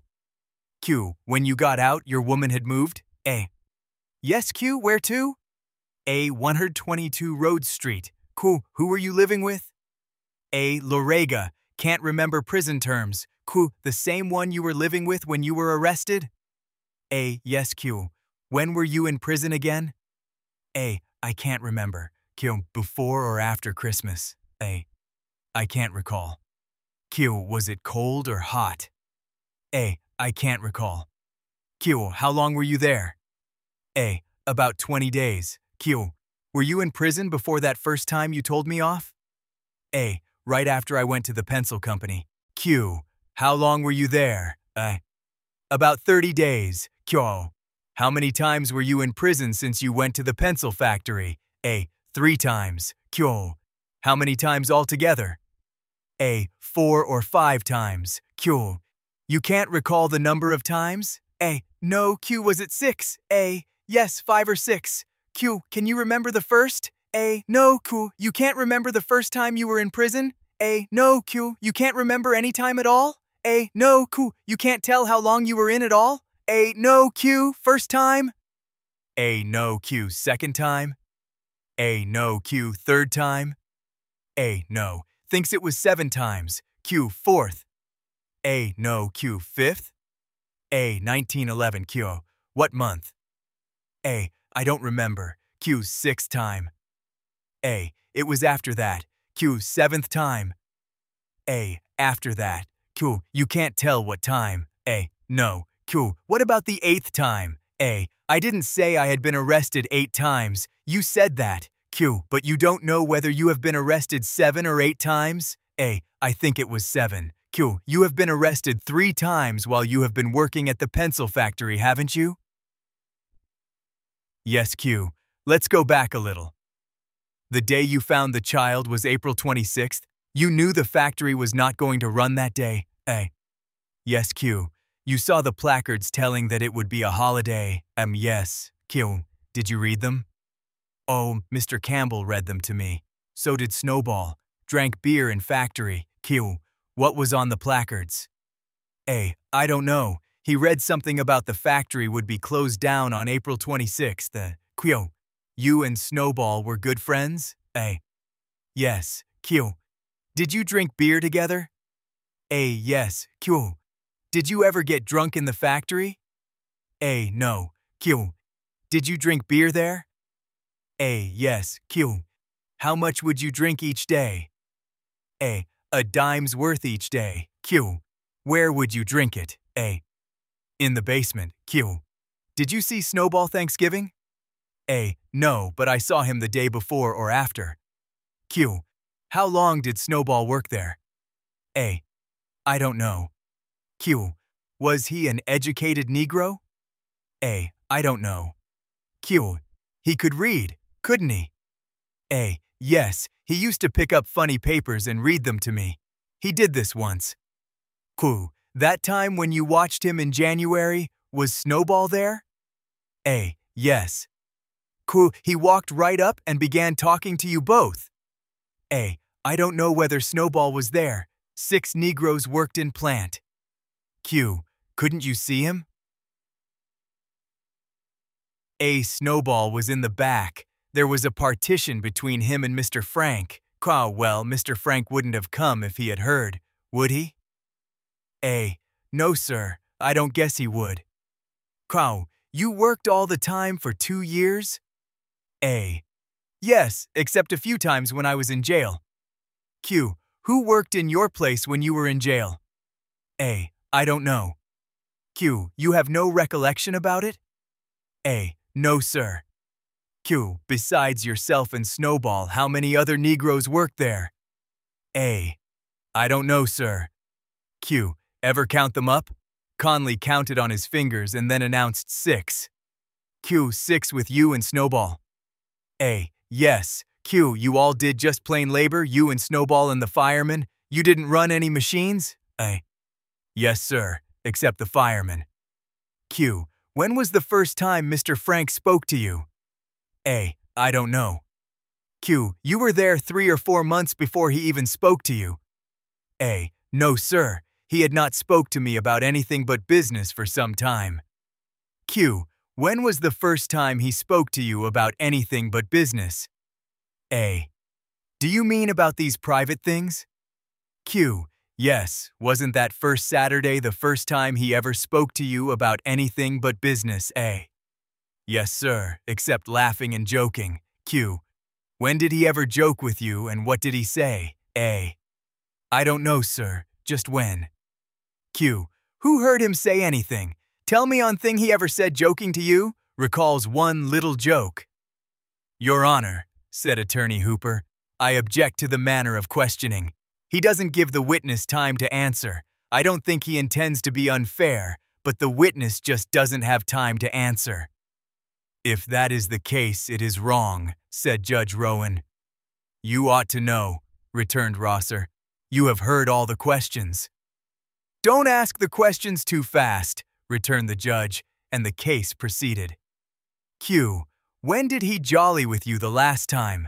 Q. When you got out, your woman had moved? A. Yes, Q. Where to? A. 122 Rhodes Street. Q. Who were you living with? A. Lorega. Can't remember prison terms. Q. The same one you were living with when you were arrested? A. Yes, Q. When were you in prison again? A. I can't remember. Q. Before or after Christmas? A. I can't recall. Q. Was it cold or hot? A. I can't recall. Q. How long were you there? A. About 20 days. Q. Were you in prison before that first time you told me off? A. Right after I went to the pencil company. Q. How long were you there? A. About 30 days. Q. How many times were you in prison since you went to the pencil factory? A. 3 times. Q. How many times altogether? A. 4 or 5 times. Q. You can't recall the number of times? A. No, Q. Was it 6? A. Yes, 5 or 6. Q. Can you remember the first? A. No, Q. You can't remember the first time you were in prison? A. No, Q. You can't remember any time at all? A. No, Q. You can't tell how long you were in at all? A. No, Q. First time? A. No, Q. Second time? A. No, Q. Third time? A. No. Thinks it was 7 times. Q. Fourth. A. No, Q. Fifth? A. 1911, Q. What month? A. I don't remember. Q. Sixth time. A. It was after that. Q. Seventh time. A. After that. Q. You can't tell what time. A. No. Q. What about the 8th time? A. I didn't say I had been arrested 8 times. You said that. Q. But you don't know whether you have been arrested 7 or 8 times? A. I think it was 7. Q. You have been arrested 3 times while you have been working at the pencil factory, haven't you? Yes, Q. Let's go back a little. The day you found the child was April 26th. You knew the factory was not going to run that day. A. Yes, Q. You saw the placards telling that it would be a holiday. Yes. Q. Did you read them? Oh, Mr. Campbell read them to me. So did Snowball. Drank beer in factory. Q. What was on the placards? A. I don't know. He read something about the factory would be closed down on April 26th. Q. You and Snowball were good friends? A. Yes. Q. Did you drink beer together? A. Yes. Q. Did you ever get drunk in the factory? A. No. Q. Did you drink beer there? A. Yes. Q. How much would you drink each day? A. A dime's worth each day. Q. Where would you drink it? A. In the basement. Q. Did you see Snowball Thanksgiving? A. No, but I saw him the day before or after. Q. How long did Snowball work there? A. I don't know. Q. Was he an educated Negro? A. I don't know. Q. He could read, couldn't he? A. Yes, he used to pick up funny papers and read them to me. He did this once. Q. That time when you watched him in January, was Snowball there? A. Yes. Q. He walked right up and began talking to you both. A. I don't know whether Snowball was there. 6 Negroes worked in plant. Q. Couldn't you see him? A. Snowball was in the back. There was a partition between him and Mr. Frank. Well, Mr. Frank wouldn't have come if he had heard, would he? A. No, sir. I don't guess he would. Q. You worked all the time for 2 years? A. Yes, except a few times when I was in jail. Q. Who worked in your place when you were in jail? A. I don't know. Q. You have no recollection about it? A. No, sir. Q. Besides yourself and Snowball, how many other Negroes worked there? A. I don't know, sir. Q. Ever count them up? Conley counted on his fingers and then announced 6. Q. 6 with you and Snowball. A. Yes. Q. You all did just plain labor, you and Snowball and the fireman? You didn't run any machines? A. Yes, sir, except the fireman. Q. When was the first time Mr. Frank spoke to you? A. I don't know. Q. You were there 3 or 4 months before he even spoke to you. A. No, sir. He had not spoke to me about anything but business for some time. Q. When was the first time he spoke to you about anything but business? A. Do you mean about these private things? Q. Yes, wasn't that first Saturday the first time he ever spoke to you about anything but business? A. Yes, sir, except laughing and joking. Q. When did he ever joke with you and what did he say? A. I don't know, sir, just when. Q. Who heard him say anything? Tell me on thing he ever said joking to you, recalls one little joke. Your Honor, said Attorney Hooper, I object to the manner of questioning. He doesn't give the witness time to answer. I don't think he intends to be unfair, but the witness just doesn't have time to answer. If that is the case, it is wrong, said Judge Rowan. You ought to know, returned Rosser. You have heard all the questions. Don't ask the questions too fast, returned the judge, and the case proceeded. Q. When did he jolly with you the last time?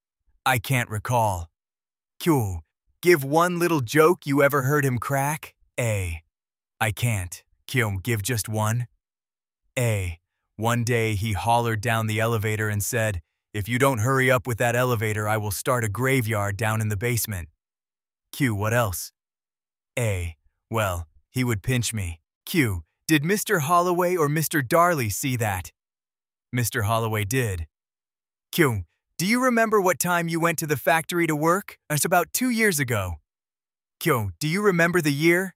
I can't recall. Q. Give one little joke you ever heard him crack? A. I can't. Kyung, give just one. A. One day he hollered down the elevator and said, "If you don't hurry up with that elevator, I will start a graveyard down in the basement." Q. What else? A. Well, he would pinch me. Q. Did Mr. Holloway or Mr. Darley see that? Mr. Holloway did. Q. Do you remember what time you went to the factory to work? It's about 2 years ago. Q. Do you remember the year?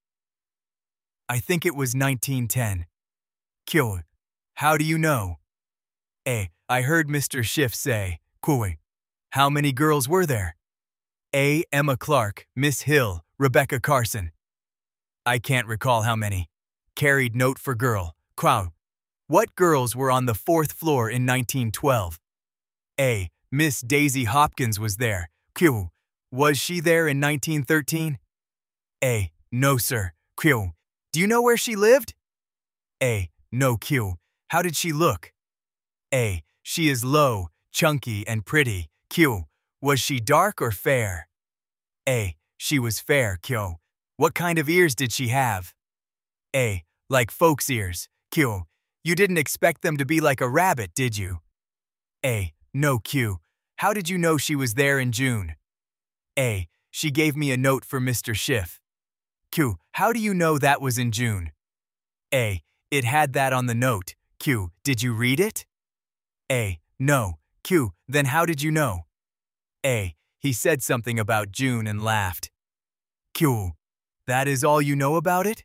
I think it was 1910. Q. How do you know? A. I heard Mr. Schiff say, Q. How many girls were there? A. Emma Clark, Miss Hill, Rebecca Carson. I can't recall how many. Carried note for girl. Q. What girls were on the 4th floor in 1912? A. Miss Daisy Hopkins was there. Q. Was she there in 1913? A. No, sir. Q. Do you know where she lived? A. No, Q. How did she look? A. She is low, chunky, and pretty. Q. Was she dark or fair? A. She was fair. Q. What kind of ears did she have? A. Like folks' ears. Q. You didn't expect them to be like a rabbit, did you? A. No, Q. How did you know she was there in June? A. She gave me a note for Mr. Schiff. Q. How do you know that was in June? A. It had that on the note. Q. Did you read it? A. No. Q. Then how did you know? A. He said something about June and laughed. Q. That is all you know about it?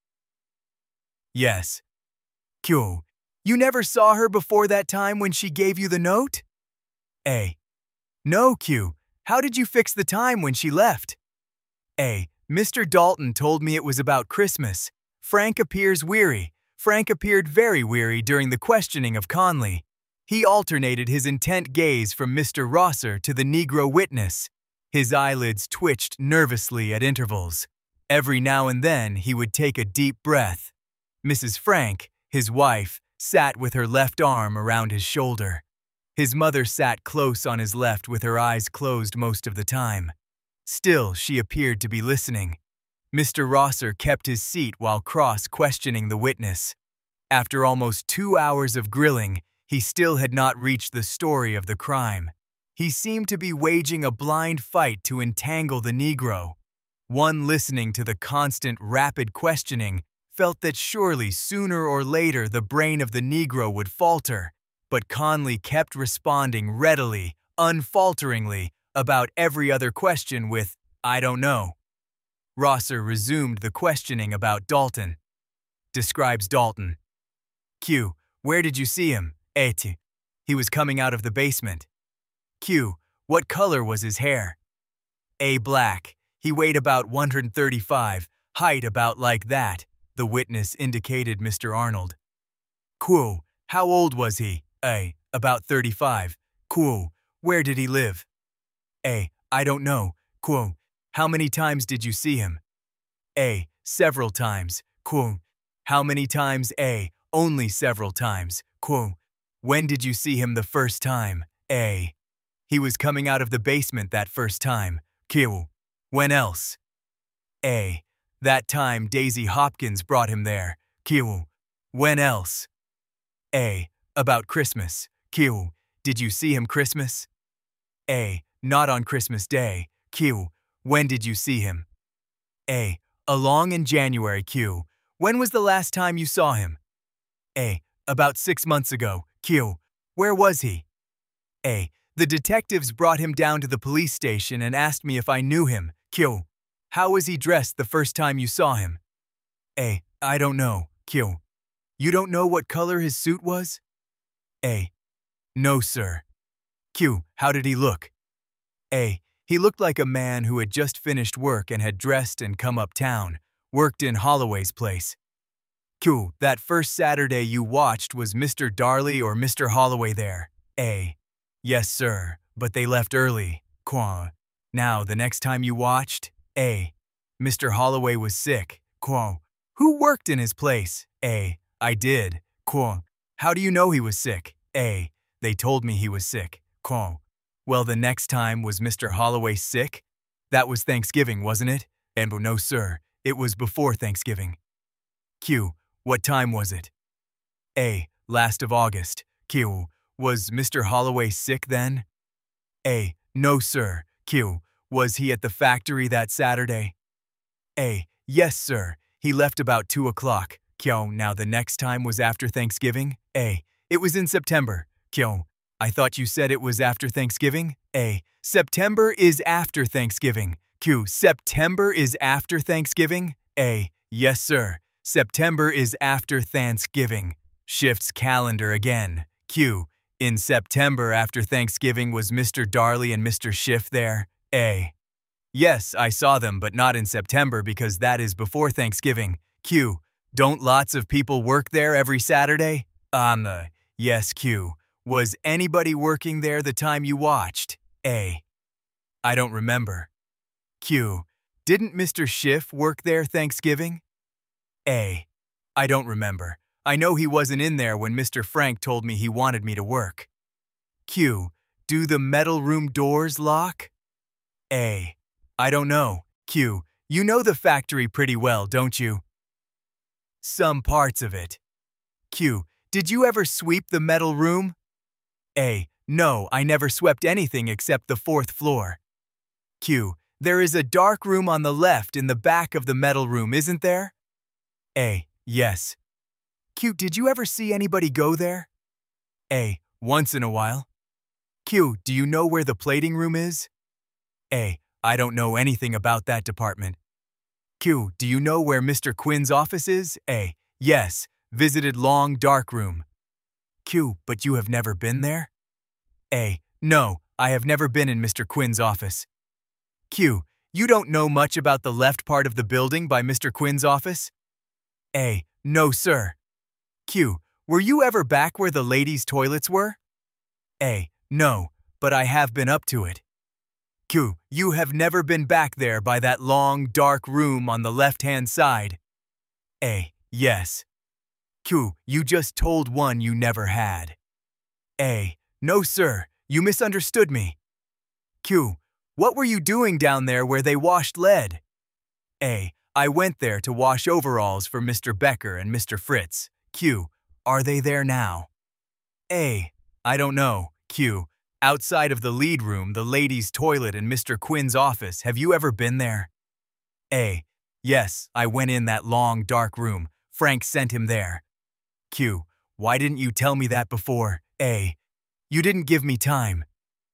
Yes. Q. You never saw her before that time when she gave you the note? A. No, Q. How did you fix the time when she left? A. Mr. Dalton told me it was about Christmas. Frank appears weary. Frank appeared very weary during the questioning of Conley. He alternated his intent gaze from Mr. Rosser to the Negro witness. His eyelids twitched nervously at intervals. Every now and then he would take a deep breath. Mrs. Frank, his wife, sat with her left arm around his shoulder. His mother sat close on his left with her eyes closed most of the time. Still, she appeared to be listening. Mr. Rosser kept his seat while cross-questioning the witness. After almost 2 hours of grilling, he still had not reached the story of the crime. He seemed to be waging a blind fight to entangle the Negro. One listening to the constant, rapid questioning felt that surely sooner or later the brain of the Negro would falter, but Conley kept responding readily, unfalteringly, about every other question with, "I don't know." Rosser resumed the questioning about Dalton. Describes Dalton. Q. Where did you see him? A. He was coming out of the basement. Q. What color was his hair? A. Black. He weighed about 135, height about like that. The witness indicated Mr. Arnold. Q. How old was he? A. About 35. Q. Where did he live? A. I don't know. Q. How many times did you see him? A. Several times. Q. How many times? A. Only several times. Q. When did you see him the first time? A. He was coming out of the basement that first time. Q. When else? A. That time Daisy Hopkins brought him there. Q. When else? A. About Christmas. Q. Did you see him Christmas? A. Not on Christmas Day. Q. When did you see him? A. Along in January. Q. When was the last time you saw him? A. About 6 months ago. Q. Where was he? A. The detectives brought him down to the police station and asked me if I knew him. Q. How was he dressed the first time you saw him? A. I don't know. Q. You don't know what color his suit was? A. No, sir. Q. How did he look? A. He looked like a man who had just finished work and had dressed and come uptown, worked in Holloway's place. Q. That first Saturday you watched, was Mr. Darley or Mr. Holloway there? A. Yes, sir, but they left early. Q. Now, the next time you watched? A. Mr. Holloway was sick. Q. Who worked in his place? A. I did. Q. How do you know he was sick? A. They told me he was sick. Q. Well, the next time was Mr. Holloway sick? That was Thanksgiving, wasn't it? And no, sir. It was before Thanksgiving. Q. What time was it? A. Last of August. Q. Was Mr. Holloway sick then? A. No, sir. Q. Was he at the factory that Saturday? A. Yes, sir. He left about 2 o'clock. Q. Now the next time was after Thanksgiving? A. It was in September. Q. I thought you said it was after Thanksgiving? A. September is after Thanksgiving. Q. September is after Thanksgiving? A. Yes, sir. September is after Thanksgiving. Shifts calendar again. Q. In September after Thanksgiving was Mr. Darley and Mr. Schiff there? A. Yes, I saw them, but not in September because that is before Thanksgiving. Q. Don't lots of people work there every Saturday? Yes, Q. Was anybody working there the time you watched? A. I don't remember. Q. Didn't Mr. Schiff work there Thanksgiving? A. I don't remember. I know he wasn't in there when Mr. Frank told me he wanted me to work. Q. Do the metal room doors lock? A. I don't know. Q. You know the factory pretty well, don't you? Some parts of it. Q. Did you ever sweep the metal room? A. No, I never swept anything except the 4th floor. Q. There is a dark room on the left in the back of the metal room, isn't there? A. Yes. Q. Did you ever see anybody go there? A. Once in a while. Q. Do you know where the plating room is? A. I don't know anything about that department. Q. Do you know where Mr. Quinn's office is? A. Yes. Visited long dark room. Q. But you have never been there? A. No, I have never been in Mr. Quinn's office. Q. You don't know much about the left part of the building by Mr. Quinn's office? A. No, sir. Q. Were you ever back where the ladies' toilets were? A. No, but I have been up to it. Q. You have never been back there by that long, dark room on the left-hand side? A. Yes. Q. You just told one you never had. A. No, sir. You misunderstood me. Q. What were you doing down there where they washed lead? A. I went there to wash overalls for Mr. Becker and Mr. Fritz. Q. Are they there now? A. I don't know. Q. Outside of the lead room, the ladies' toilet and Mr. Quinn's office, have you ever been there? A. Yes, I went in that long, dark room. Frank sent him there. Q. Why didn't you tell me that before? A. You didn't give me time.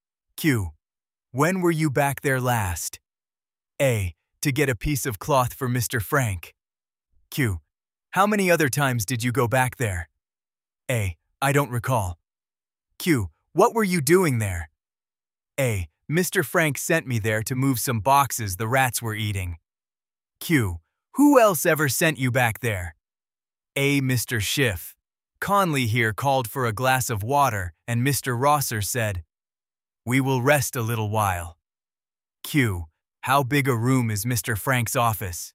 Q. When were you back there last? A. To get a piece of cloth for Mr. Frank. Q. How many other times did you go back there? A. I don't recall. Q. What were you doing there? A. Mr. Frank sent me there to move some boxes the rats were eating. Q. Who else ever sent you back there? A. Mr. Schiff. Conley here called for a glass of water, and Mr. Rosser said, "We will rest a little while." Q. How big a room is Mr. Frank's office?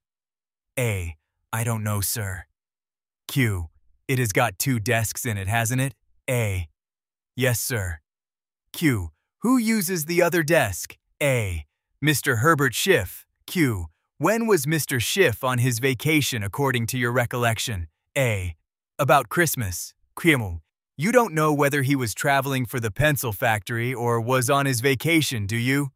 A. I don't know, sir. Q. It has got 2 desks in it, hasn't it? A. Yes, sir. Q. Who uses the other desk? A. Mr. Herbert Schiff. Q. When was Mr. Schiff on his vacation according to your recollection? A. About Christmas. Q. You don't know whether he was traveling for the pencil factory or was on his vacation, do you?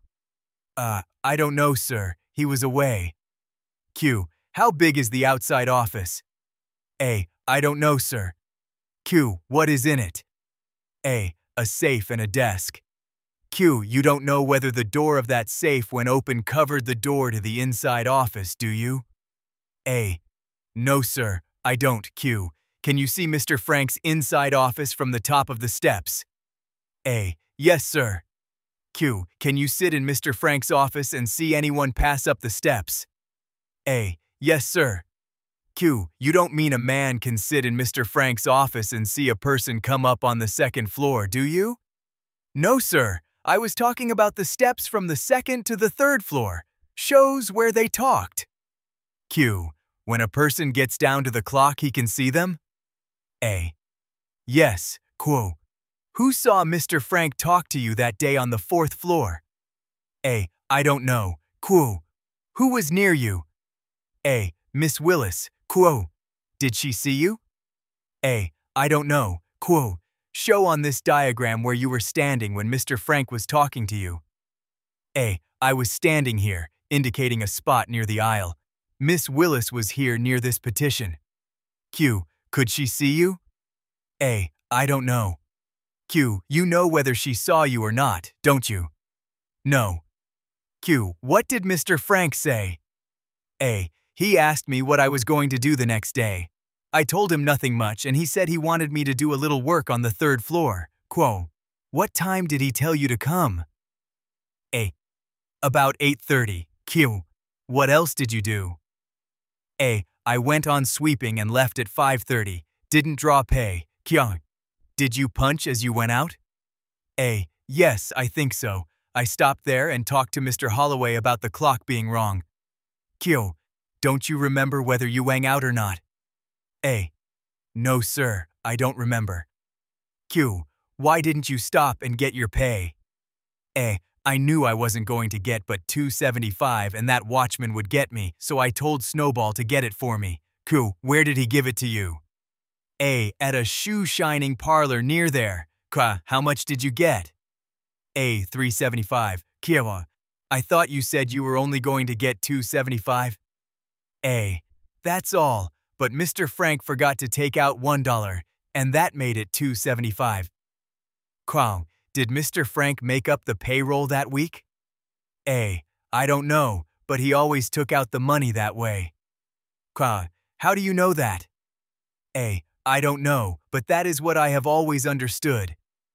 I don't know, sir. He was away. Q. How big is the outside office? A. I don't know, sir. Q. What is in it? A. A safe and a desk. Q. You don't know whether the door of that safe when open covered the door to the inside office, do you? A. No, sir, I don't. Q. Can you see Mr. Frank's inside office from the top of the steps? A. Yes, sir. Q. Can you sit in Mr. Frank's office and see anyone pass up the steps? A. Yes, sir. Q. You don't mean a man can sit in Mr. Frank's office and see a person come up on the 2nd floor, do you? No, sir. I was talking about the steps from the 2nd to the 3rd floor. Shows where they talked. Q. When a person gets down to the clock, he can see them? A. Yes. Q. Who saw Mr. Frank talk to you that day on the 4th floor? A. I don't know. Q. Who was near you? A. Miss Willis, quo. Did she see you? A. I don't know, quo. Show on this diagram where you were standing when Mr. Frank was talking to you. A. I was standing here, indicating a spot near the aisle. Miss Willis was here near this petition. Q. Could she see you? A. I don't know. Q. You know whether she saw you or not, don't you? No. Q. What did Mr. Frank say? A. He asked me what I was going to do the next day. I told him nothing much, and he said he wanted me to do a little work on the 3rd floor. Quo. What time did he tell you to come? A. About 8:30. Q. What else did you do? A. I went on sweeping and left at 5:30. Didn't draw pay. Q. Did you punch as you went out? A. Yes, I think so. I stopped there and talked to Mr. Holloway about the clock being wrong. Q. Don't you remember whether you went out or not? A. No, sir, I don't remember. Q. Why didn't you stop and get your pay? A. I knew I wasn't going to get but $2.75 and that watchman would get me, so I told Snowball to get it for me. Q. Where did he give it to you? A. At a shoe-shining parlor near there. Q. How much did you get? A. $3.75. Q. I thought you said you were only going to get $2.75. A. That's all, but Mr. Frank forgot to take out $1, and that made it $2.75. Q. Did Mr. Frank make up the payroll that week? A. I don't know, but he always took out the money that way. Q. How do you know that? A. I don't know, but that is what I have always understood.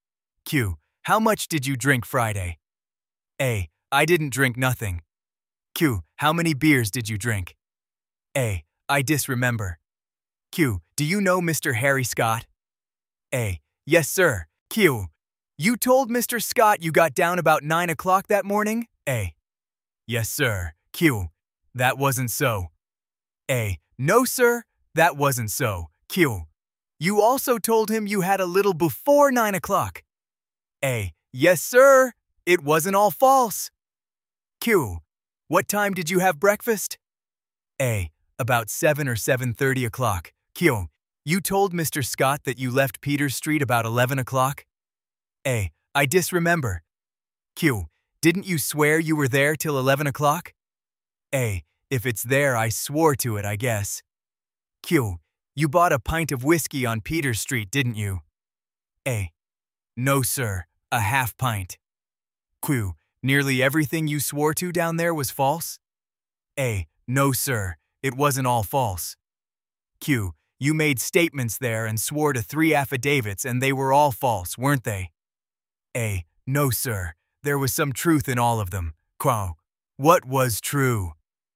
Q. How much did you drink Friday? A. I didn't drink nothing. Q. How many beers did you drink? A. I disremember. Q. Do you know Mr. Harry Scott? A. Yes, sir. Q. You told Mr. Scott you got down about 9 o'clock that morning? A. Yes, sir. Q. That wasn't so. A. No, sir, that wasn't so. Q. You also told him you had a little before 9 o'clock. A. Yes, sir, it wasn't all false. Q. What time did you have breakfast? A. About 7 or 7:30 o'clock. Q. You told Mr. Scott that you left Peters Street about 11 o'clock? A. I disremember. Q. Didn't you swear you were there till 11 o'clock? A. If it's there, I swore to it, I guess. Q. You bought a pint of whiskey on Peters Street, didn't you? A. No, sir, a half pint. Q. Nearly everything you swore to down there was false? A. No, sir, it wasn't all false. Q. You made statements there and swore to 3 affidavits and they were all false, weren't they? A. No, sir, there was some truth in all of them. Q. What was true?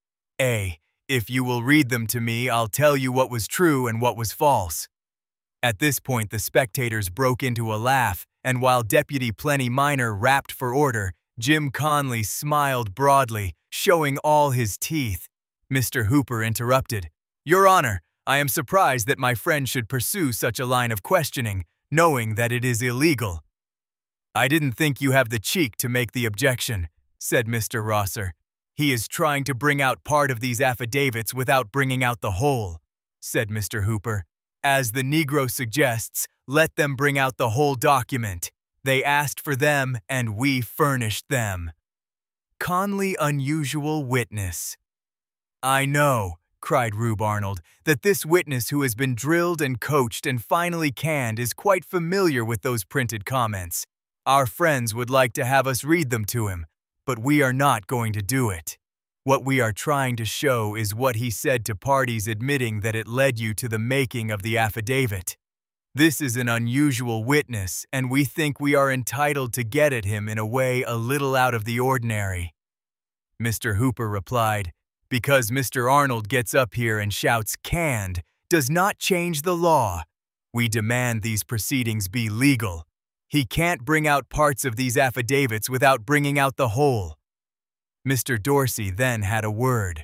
A. If you will read them to me, I'll tell you what was true and what was false. At this point, the spectators broke into a laugh, and while Deputy Plenty Minor rapped for order, Jim Conley smiled broadly, showing all his teeth. Mr. Hooper interrupted. Your Honor, I am surprised that my friend should pursue such a line of questioning, knowing that it is illegal. I didn't think you have the cheek to make the objection, said Mr. Rosser. He is trying to bring out part of these affidavits without bringing out the whole, said Mr. Hooper. As the Negro suggests, let them bring out the whole document. They asked for them, and we furnished them. Conley unusual witness. I know, cried Rube Arnold, that this witness who has been drilled and coached and finally canned is quite familiar with those printed comments. Our friends would like to have us read them to him, but we are not going to do it. What we are trying to show is what he said to parties admitting that it led you to the making of the affidavit. This is an unusual witness, and we think we are entitled to get at him in a way a little out of the ordinary. Mr. Hooper replied, because Mr. Arnold gets up here and shouts canned does not change the law. We demand these proceedings be legal. He can't bring out parts of these affidavits without bringing out the whole. Mr. Dorsey then had a word.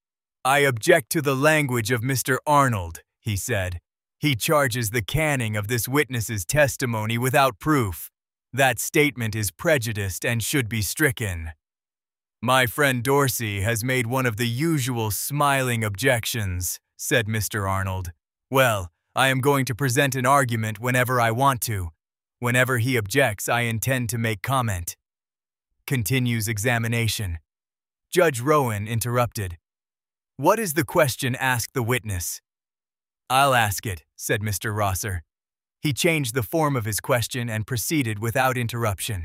I object to the language of Mr. Arnold, he said. He charges the canning of this witness's testimony without proof. That statement is prejudiced and should be stricken. My friend Dorsey has made one of the usual smiling objections, said Mr. Arnold. Well, I am going to present an argument whenever I want to. Whenever he objects, I intend to make comment. Continues examination. Judge Rowan interrupted. What is the question asked the witness? I'll ask it, said Mr. Rosser. He changed the form of his question and proceeded without interruption.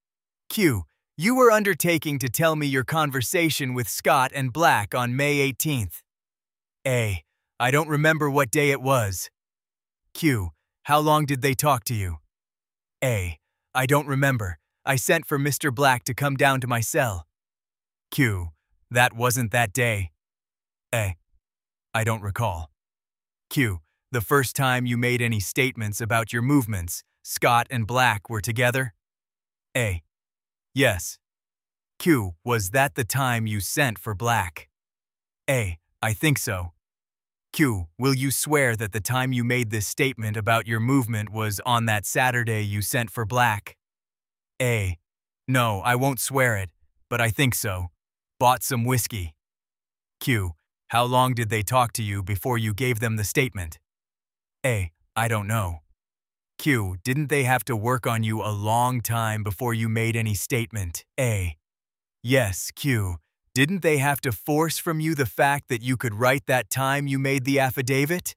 Q. You were undertaking to tell me your conversation with Scott and Black on May 18th. A. I don't remember what day it was. Q. How long did they talk to you? A. I don't remember. I sent for Mr. Black to come down to my cell. Q. That wasn't that day. A. I don't recall. Q. The first time you made any statements about your movements, Scott and Black were together? A. Yes. Q. Was that the time you sent for Black? A. I think so. Q. Will you swear that the time you made this statement about your movement was on that Saturday you sent for Black? A. No, I won't swear it, but I think so. Bought some whiskey. Q. How long did they talk to you before you gave them the statement? A. I don't know. Q. Didn't they have to work on you a long time before you made any statement? A. Yes, Q. Didn't they have to force from you the fact that you could write that time you made the affidavit?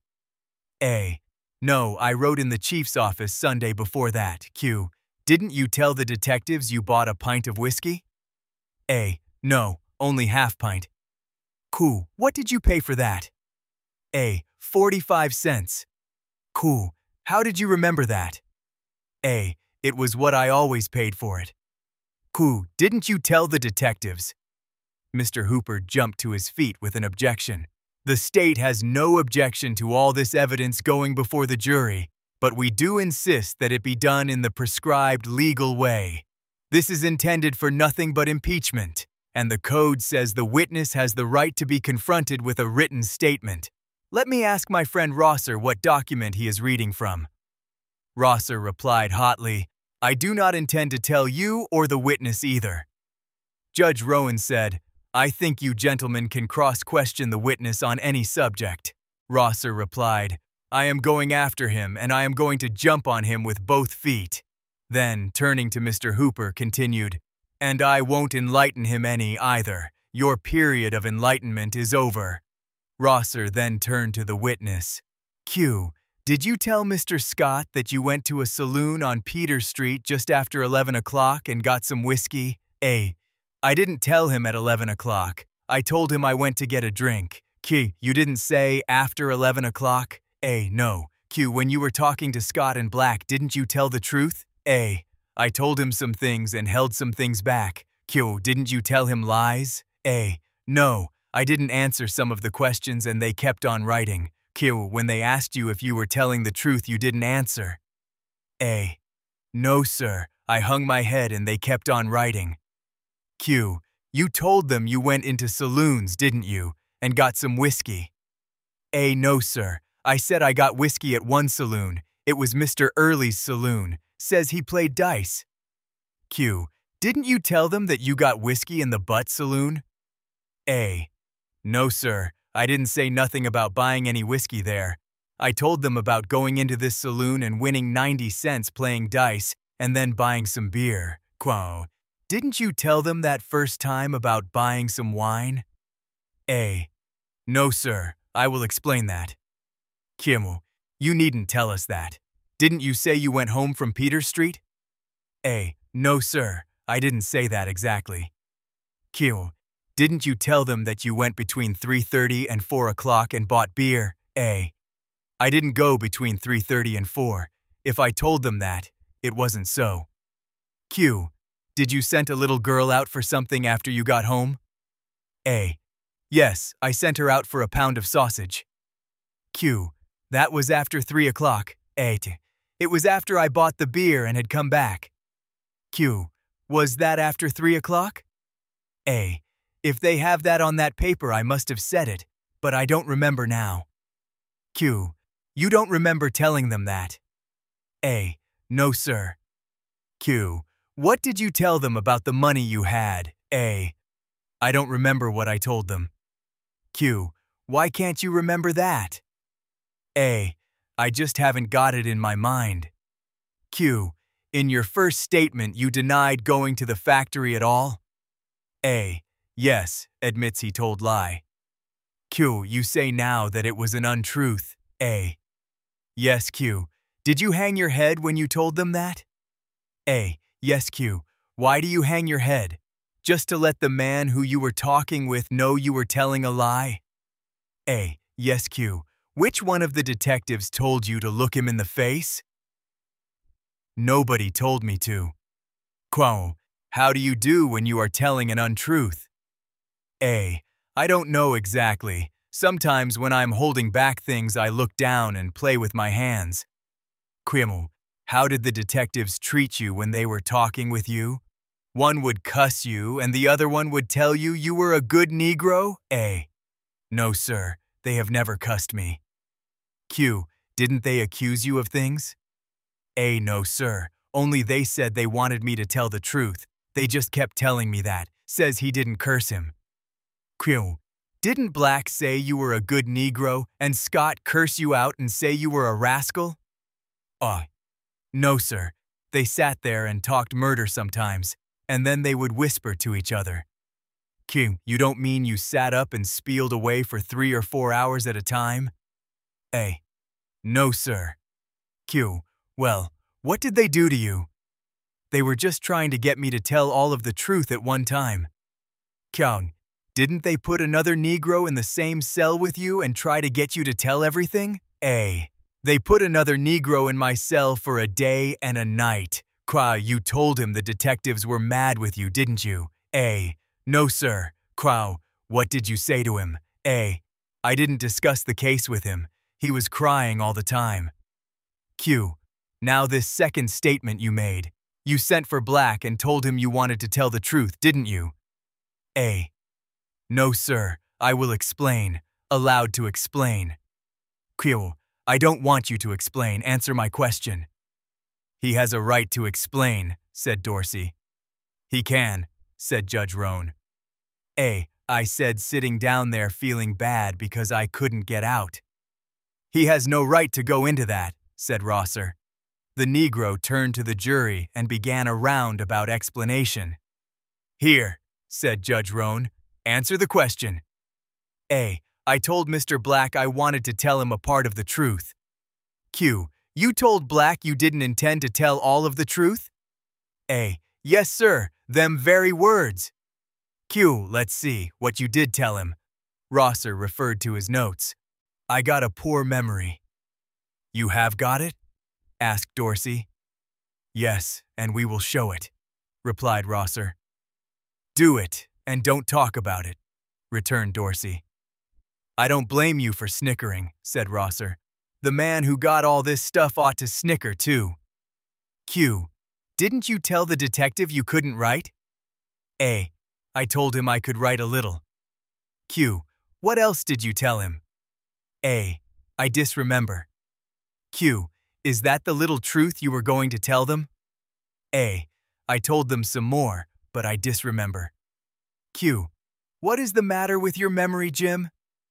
A. No, I wrote in the chief's office Sunday before that. Q. Didn't you tell the detectives you bought a pint of whiskey? A. No, only half pint. Q. What did you pay for that? A. 45 cents. Q. How did you remember that? A. It was what I always paid for it. Q. Didn't you tell the detectives? Mr. Hooper jumped to his feet with an objection. The state has no objection to all this evidence going before the jury, but we do insist that it be done in the prescribed legal way. This is intended for nothing but impeachment, and the code says the witness has the right to be confronted with a written statement. Let me ask my friend Rosser what document he is reading from. Rosser replied hotly, I do not intend to tell you or the witness either. Judge Rowan said, I think you gentlemen can cross-question the witness on any subject. Rosser replied, I am going after him and I am going to jump on him with both feet. Then, turning to Mr. Hooper, continued, and I won't enlighten him any either. Your period of enlightenment is over. Rosser then turned to the witness. Q. Did you tell Mr. Scott that you went to a saloon on Peter Street just after 11 o'clock and got some whiskey? A. I didn't tell him at 11 o'clock. I told him I went to get a drink. Q. You didn't say after 11 o'clock? A. No. Q. When you were talking to Scott and Black, didn't you tell the truth? A. I told him some things and held some things back. Q. Didn't you tell him lies? A. No. I didn't answer some of the questions and they kept on writing. Q. When they asked you if you were telling the truth, you didn't answer. A. No, sir. I hung my head and they kept on writing. Q. You told them you went into saloons, didn't you, and got some whiskey? A. No, sir. I said I got whiskey at one saloon. It was Mr. Early's saloon. Says he played dice. Q. Didn't you tell them that you got whiskey in the Butt Saloon? A. No, sir. I didn't say nothing about buying any whiskey there. I told them about going into this saloon and winning 90 cents playing dice and then buying some beer. Quo. Didn't you tell them that first time about buying some wine? A. No, sir. I will explain that. Q. You needn't tell us that. Didn't you say you went home from Peter Street? A. No, sir. I didn't say that exactly. Q. Didn't you tell them that you went between 3:30 and 4 o'clock and bought beer? A. I didn't go between 3:30 and 4. If I told them that, it wasn't so. Q. Did you send a little girl out for something after you got home? A. Yes, I sent her out for a pound of sausage. Q. That was after 3 o'clock. A. It was after I bought the beer and had come back. Q. Was that after 3 o'clock? A. If they have that on that paper, I must have said it, but I don't remember now. Q. You don't remember telling them that? A. No, sir. Q. What did you tell them about the money you had? A. I don't remember what I told them. Q. Why can't you remember that? A. I just haven't got it in my mind. Q. In your first statement, you denied going to the factory at all? A. Yes, admits he told lie. Q. You say now that it was an untruth. A. Yes, Q. Did you hang your head when you told them that? A. Yes, Q. Why do you hang your head? Just to let the man who you were talking with know you were telling a lie? A. Yes, Q. Which one of the detectives told you to look him in the face? Nobody told me to. Q. How do you do when you are telling an untruth? A. I don't know exactly. Sometimes when I'm holding back things, I look down and play with my hands. Q. How did the detectives treat you when they were talking with you? One would cuss you and the other one would tell you you were a good Negro? A. No, sir. They have never cussed me. Q. Didn't they accuse you of things? A. No, sir. Only they said they wanted me to tell the truth. They just kept telling me that. Says he didn't curse him. Q. Didn't Black say you were a good Negro and Scott curse you out and say you were a rascal? No, sir. They sat there and talked murder sometimes, and then they would whisper to each other. Q. You don't mean you sat up and spieled away for 3 or 4 hours at a time? A. No, sir. Q. Well, what did they do to you? They were just trying to get me to tell all of the truth at one time. Q. Didn't they put another Negro in the same cell with you and try to get you to tell everything? A. They put another Negro in my cell for a day and a night. Q. You told him the detectives were mad with you, didn't you? A. No, sir. Q. What did you say to him? A. I didn't discuss the case with him. He was crying all the time. Q. Now this second statement you made. You sent for Black and told him you wanted to tell the truth, didn't you? A. No, sir. I will explain. Allowed to explain. Q. I don't want you to explain. Answer my question. He has a right to explain, said Dorsey. He can, said Judge Roan. A. I said sitting down there feeling bad because I couldn't get out. He has no right to go into that, said Rosser. The Negro turned to the jury and began a roundabout explanation. Here, said Judge Roan, answer the question. A. I told Mr. Black I wanted to tell him a part of the truth. Q. You told Black you didn't intend to tell all of the truth? A. Yes, sir, them very words. Q. Let's see what you did tell him. Rosser referred to his notes. I got a poor memory. You have got it? Asked Dorsey. Yes, and we will show it, replied Rosser. Do it, and don't talk about it, returned Dorsey. I don't blame you for snickering, said Rosser. The man who got all this stuff ought to snicker, too. Q. Didn't you tell the detective you couldn't write? A. I told him I could write a little. Q. What else did you tell him? A. I disremember. Q. Is that the little truth you were going to tell them? A. I told them some more, but I disremember. Q. What is the matter with your memory, Jim?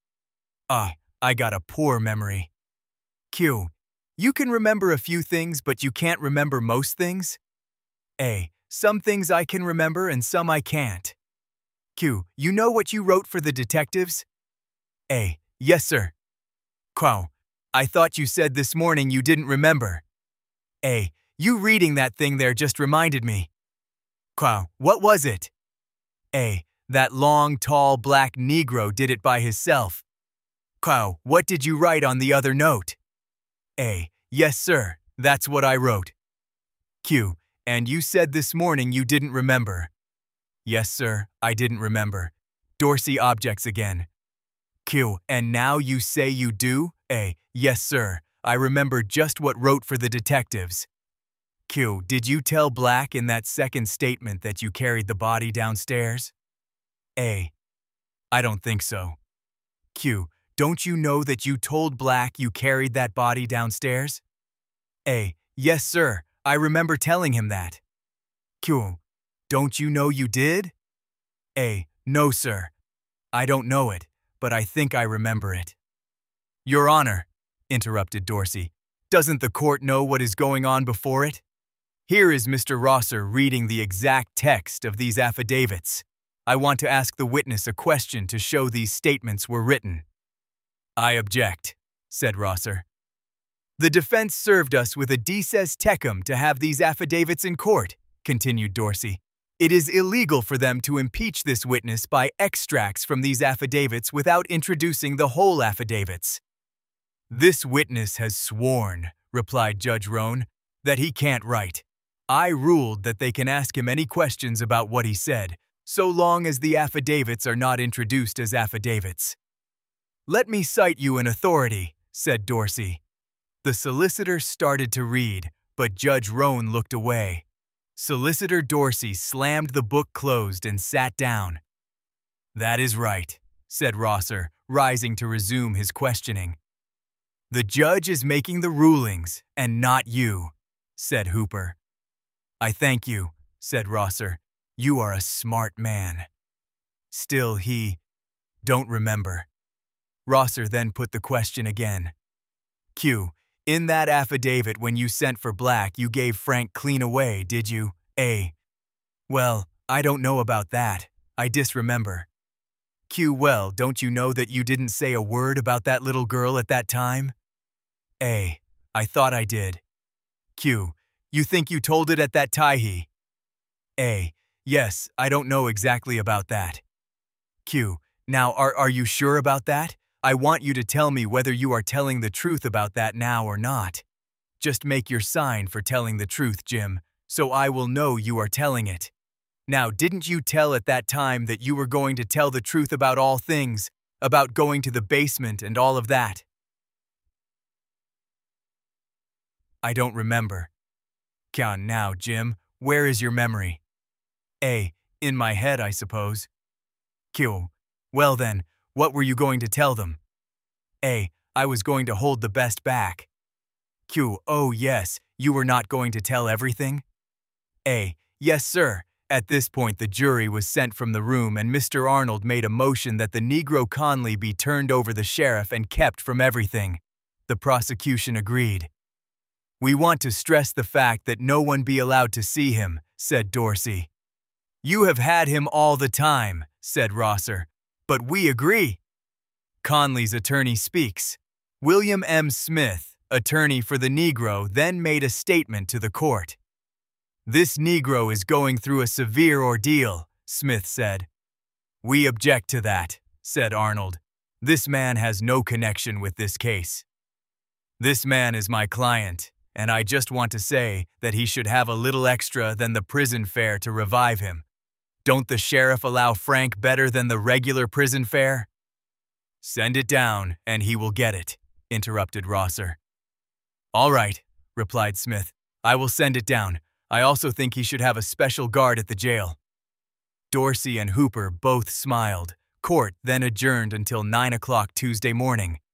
I got a poor memory. Q. You can remember a few things, but you can't remember most things? A. Some things I can remember and some I can't. Q. You know what you wrote for the detectives? A. Yes, sir. Q. I thought you said this morning you didn't remember. A. You reading that thing there just reminded me. Q. What was it? A. That long, tall, black Negro did it by himself. Q. What did you write on the other note? A. Yes, sir. That's what I wrote. Q. And you said this morning you didn't remember. Yes, sir. I didn't remember. Dorsey objects again. Q. And now you say you do? A. Yes, sir. I remember just what wrote for the detectives. Q. Did you tell Black in that second statement that you carried the body downstairs? A. I don't think so. Q. Don't you know that you told Black you carried that body downstairs? A. Yes, sir. I remember telling him that. Q. Don't you know you did? A. No, sir. I don't know it, but I think I remember it. Your Honor, interrupted Dorsey, doesn't the court know what is going on before it? Here is Mr. Rosser reading the exact text of these affidavits. I want to ask the witness a question to show these statements were written. I object, said Rosser. The defense served us with a deces tecum to have these affidavits in court, continued Dorsey. It is illegal for them to impeach this witness by extracts from these affidavits without introducing the whole affidavits. This witness has sworn, replied Judge Roan, that he can't write. I ruled that they can ask him any questions about what he said, so long as the affidavits are not introduced as affidavits. Let me cite you an authority, said Dorsey. The solicitor started to read, but Judge Roan looked away. Solicitor Dorsey slammed the book closed and sat down. That is right, said Rosser, rising to resume his questioning. The judge is making the rulings, and not you, said Hooper. I thank you, said Rosser. You are a smart man. Still, he don't remember. Rosser then put the question again. Q. In that affidavit when you sent for Black, you gave Frank clean away, did you? A. Well, I don't know about that. I disremember. Q. Well, don't you know that you didn't say a word about that little girl at that time? A. I thought I did. Q. You think you told it at that Tyhee? A. Yes, I don't know exactly about that. Q. Now, are you sure about that? I want you to tell me whether you are telling the truth about that now or not. Just make your sign for telling the truth, Jim, so I will know you are telling it. Now, didn't you tell at that time that you were going to tell the truth about all things, about going to the basement and all of that? I don't remember. Now, Jim, where is your memory? A. In my head, I suppose. Q. Well then, what were you going to tell them? A. I was going to hold the best back. Q. Oh yes, you were not going to tell everything? A. Yes, sir. At this point, the jury was sent from the room and Mr. Arnold made a motion that the Negro Conley be turned over the sheriff and kept from everything. The prosecution agreed. We want to stress the fact that no one be allowed to see him, said Dorsey. You have had him all the time, said Rosser. But we agree. Conley's attorney speaks. William M. Smith, attorney for the Negro, then made a statement to the court. This Negro is going through a severe ordeal, Smith said. We object to that, said Arnold. This man has no connection with this case. This man is my client, and I just want to say that he should have a little extra than the prison fare to revive him. Don't the sheriff allow Frank better than the regular prison fare? Send it down, and he will get it, interrupted Rosser. All right, replied Smith. I will send it down. I also think he should have a special guard at the jail. Dorsey and Hooper both smiled. Court then adjourned until 9 o'clock Tuesday morning.